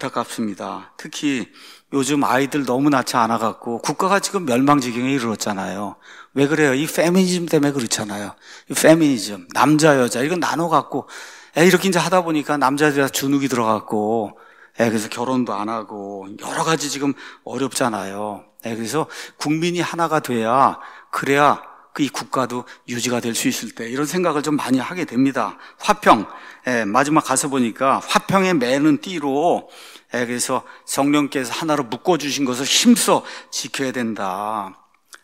안타깝습니다. 특히 요즘 아이들 너무 낳지 않아갖고 국가가 지금 멸망 지경에 이르렀잖아요. 왜 그래요? 이 페미니즘 때문에 그렇잖아요. 이 페미니즘, 남자, 여자 이건 나눠갖고 에 이렇게 이제 하다 보니까 남자들이 주눅이 들어갖고 에 그래서 결혼도 안 하고 여러 가지 지금 어렵잖아요. 에 그래서 국민이 하나가 돼야 그래야 그 이 국가도 유지가 될 수 있을 때 이런 생각을 좀 많이 하게 됩니다. 화평, 에 마지막 가서 보니까 화평에 매는 띠로 에 그래서 성령께서 하나로 묶어주신 것을 힘써 지켜야 된다.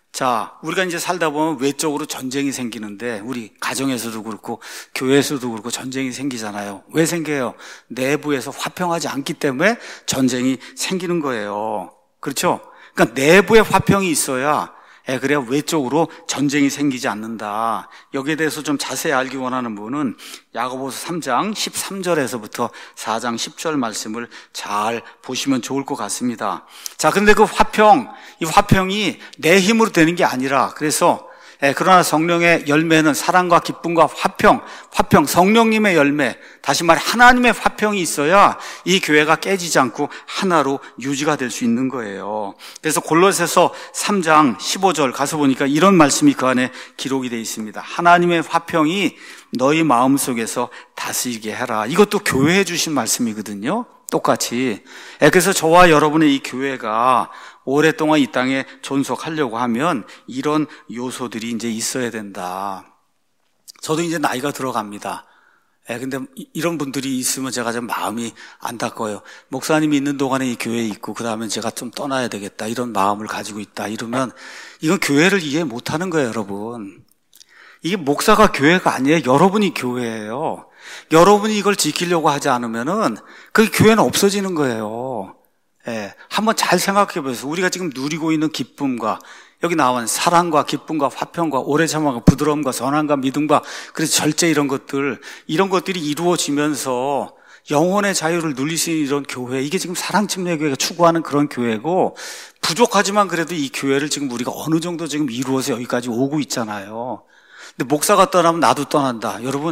자, 우리가 이제 살다 보면 외적으로 전쟁이 생기는데 우리 가정에서도 그렇고 교회에서도 그렇고 전쟁이 생기잖아요. 왜 생겨요? 내부에서 화평하지 않기 때문에 전쟁이 생기는 거예요. 그렇죠? 그러니까 내부에 화평이 있어야 예, 그래야 외적으로 전쟁이 생기지 않는다. 여기에 대해서 좀 자세히 알기 원하는 분은 야고보서 삼 장 십삼 절에서부터 사 장 십 절 말씀을 잘 보시면 좋을 것 같습니다. 자, 그런데 그 화평, 이 화평이 내 힘으로 되는 게 아니라 그래서 예, 그러나 성령의 열매는 사랑과 기쁨과 화평, 화평, 성령님의 열매, 다시 말해 하나님의 화평이 있어야 이 교회가 깨지지 않고 하나로 유지가 될 수 있는 거예요. 그래서 골로새서 삼 장 십오 절 가서 보니까 이런 말씀이 그 안에 기록이 되어 있습니다. 하나님의 화평이 너희 마음속에서 다스리게 해라. 이것도 교회에 주신 말씀이거든요. 똑같이. 예, 그래서 저와 여러분의 이 교회가 오랫동안 이 땅에 존속하려고 하면 이런 요소들이 이제 있어야 된다. 저도 이제 나이가 들어갑니다. 예, 근데 이런 분들이 있으면 제가 좀 마음이 안타까워요. 목사님이 있는 동안에 이 교회에 있고 그 다음에 제가 좀 떠나야 되겠다 이런 마음을 가지고 있다 이러면 이건 교회를 이해 못하는 거예요, 여러분. 이게 목사가 교회가 아니에요. 여러분이 교회예요. 여러분이 이걸 지키려고 하지 않으면은 그 교회는 없어지는 거예요. 예, 한번 잘 생각해 보세요. 우리가 지금 누리고 있는 기쁨과 여기 나온 사랑과 기쁨과 화평과 오래 참음과 부드러움과 선함과 믿음과 그래서 절제 이런 것들 이런 것들이 이루어지면서 영혼의 자유를 누릴 수 있는 이런 교회, 이게 지금 사랑침례교회가 추구하는 그런 교회고 부족하지만 그래도 이 교회를 지금 우리가 어느 정도 지금 이루어서 여기까지 오고 있잖아요. 근데 목사가 떠나면 나도 떠난다. 여러분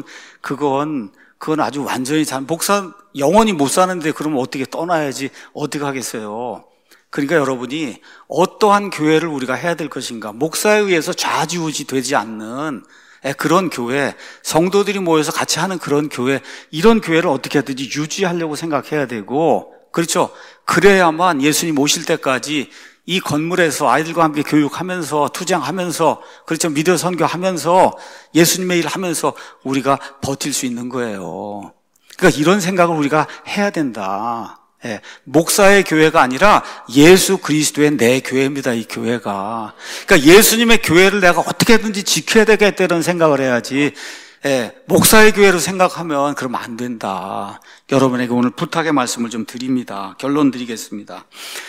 그건 그건 아주 완전히 잘 목사 영원히 못 사는데 그러면 어떻게 떠나야지 어떻게 하겠어요. 그러니까 여러분이 어떠한 교회를 우리가 해야 될 것인가, 목사에 의해서 좌지우지 되지 않는 그런 교회, 성도들이 모여서 같이 하는 그런 교회, 이런 교회를 어떻게 하든지 유지하려고 생각해야 되고, 그렇죠? 그래야만 예수님 오실 때까지 이 건물에서 아이들과 함께 교육하면서 투쟁하면서 그렇죠, 미디어 선교하면서 예수님의 일을 하면서 우리가 버틸 수 있는 거예요. 그러니까 이런 생각을 우리가 해야 된다. 예, 목사의 교회가 아니라 예수 그리스도의 내 교회입니다, 이 교회가. 그러니까 예수님의 교회를 내가 어떻게든지 지켜야 되겠다는 생각을 해야지, 예, 목사의 교회로 생각하면 그러면 안 된다. 여러분에게 오늘 부탁의 말씀을 좀 드립니다. 결론 드리겠습니다.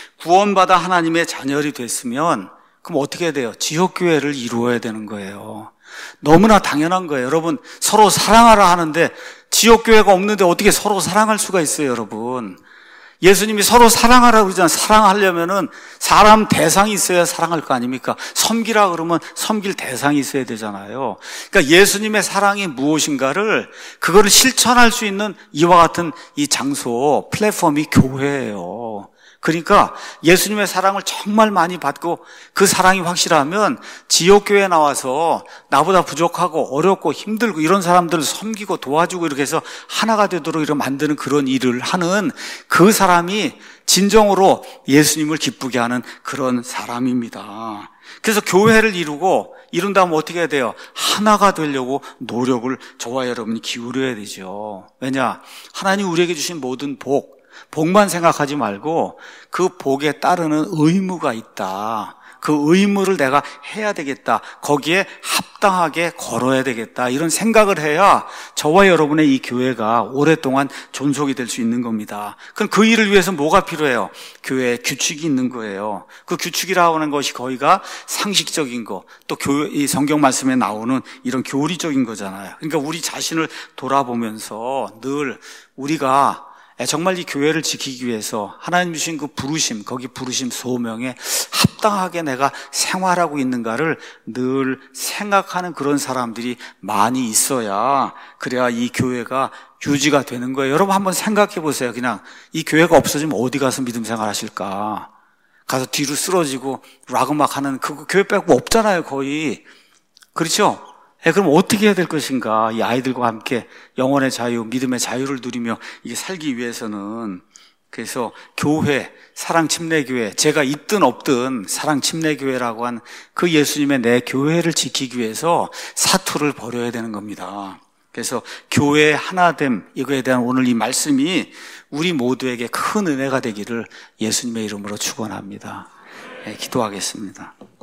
구원받아 하나님의 자녀이 됐으면 그럼 어떻게 해야 돼요? 지역교회를 이루어야 되는 거예요. 너무나 당연한 거예요. 여러분, 서로 사랑하라 하는데 지역교회가 없는데 어떻게 서로 사랑할 수가 있어요, 여러분? 예수님이 서로 사랑하라고 그러잖아요. 사랑하려면은 사람 대상이 있어야 사랑할 거 아닙니까? 섬기라 그러면 섬길 대상이 있어야 되잖아요. 그러니까 예수님의 사랑이 무엇인가를 그거를 실천할 수 있는 이와 같은 이 장소, 플랫폼이 교회예요. 그러니까 예수님의 사랑을 정말 많이 받고 그 사랑이 확실하면 지역교회에 나와서 나보다 부족하고 어렵고 힘들고 이런 사람들을 섬기고 도와주고 이렇게 해서 하나가 되도록 이렇게 만드는 그런 일을 하는 그 사람이 진정으로 예수님을 기쁘게 하는 그런 사람입니다. 그래서 교회를 이루고 이룬 다음 어떻게 해야 돼요? 하나가 되려고 노력을 저와 여러분이 기울여야 되죠. 왜냐? 하나님 우리에게 주신 모든 복, 복만 생각하지 말고 그 복에 따르는 의무가 있다. 그 의무를 내가 해야 되겠다. 거기에 합당하게 걸어야 되겠다. 이런 생각을 해야 저와 여러분의 이 교회가 오랫동안 존속이 될 수 있는 겁니다. 그럼 그 일을 위해서 뭐가 필요해요? 교회에 규칙이 있는 거예요. 그 규칙이라고 하는 것이 거기가 상식적인 거, 또 교회, 이 성경 말씀에 나오는 이런 교리적인 거잖아요. 그러니까 우리 자신을 돌아보면서 늘 우리가 정말 이 교회를 지키기 위해서 하나님 주신 그 부르심, 거기 부르심 소명에 합당하게 내가 생활하고 있는가를 늘 생각하는 그런 사람들이 많이 있어야, 그래야 이 교회가 유지가 되는 거예요. 여러분 한번 생각해 보세요. 그냥 이 교회가 없어지면 어디 가서 믿음 생활 하실까? 가서 뒤로 쓰러지고 락음악 하는 그 교회 빼고 없잖아요, 거의. 그렇죠? 예, 그럼 어떻게 해야 될 것인가? 이 아이들과 함께 영혼의 자유, 믿음의 자유를 누리며 이게 살기 위해서는, 그래서 교회, 사랑침례교회, 제가 있든 없든 사랑침례교회라고 한 그 예수님의 내 교회를 지키기 위해서 사투를 벌여야 되는 겁니다. 그래서 교회의 하나됨, 이거에 대한 오늘 이 말씀이 우리 모두에게 큰 은혜가 되기를 예수님의 이름으로 축원합니다. 예, 기도하겠습니다.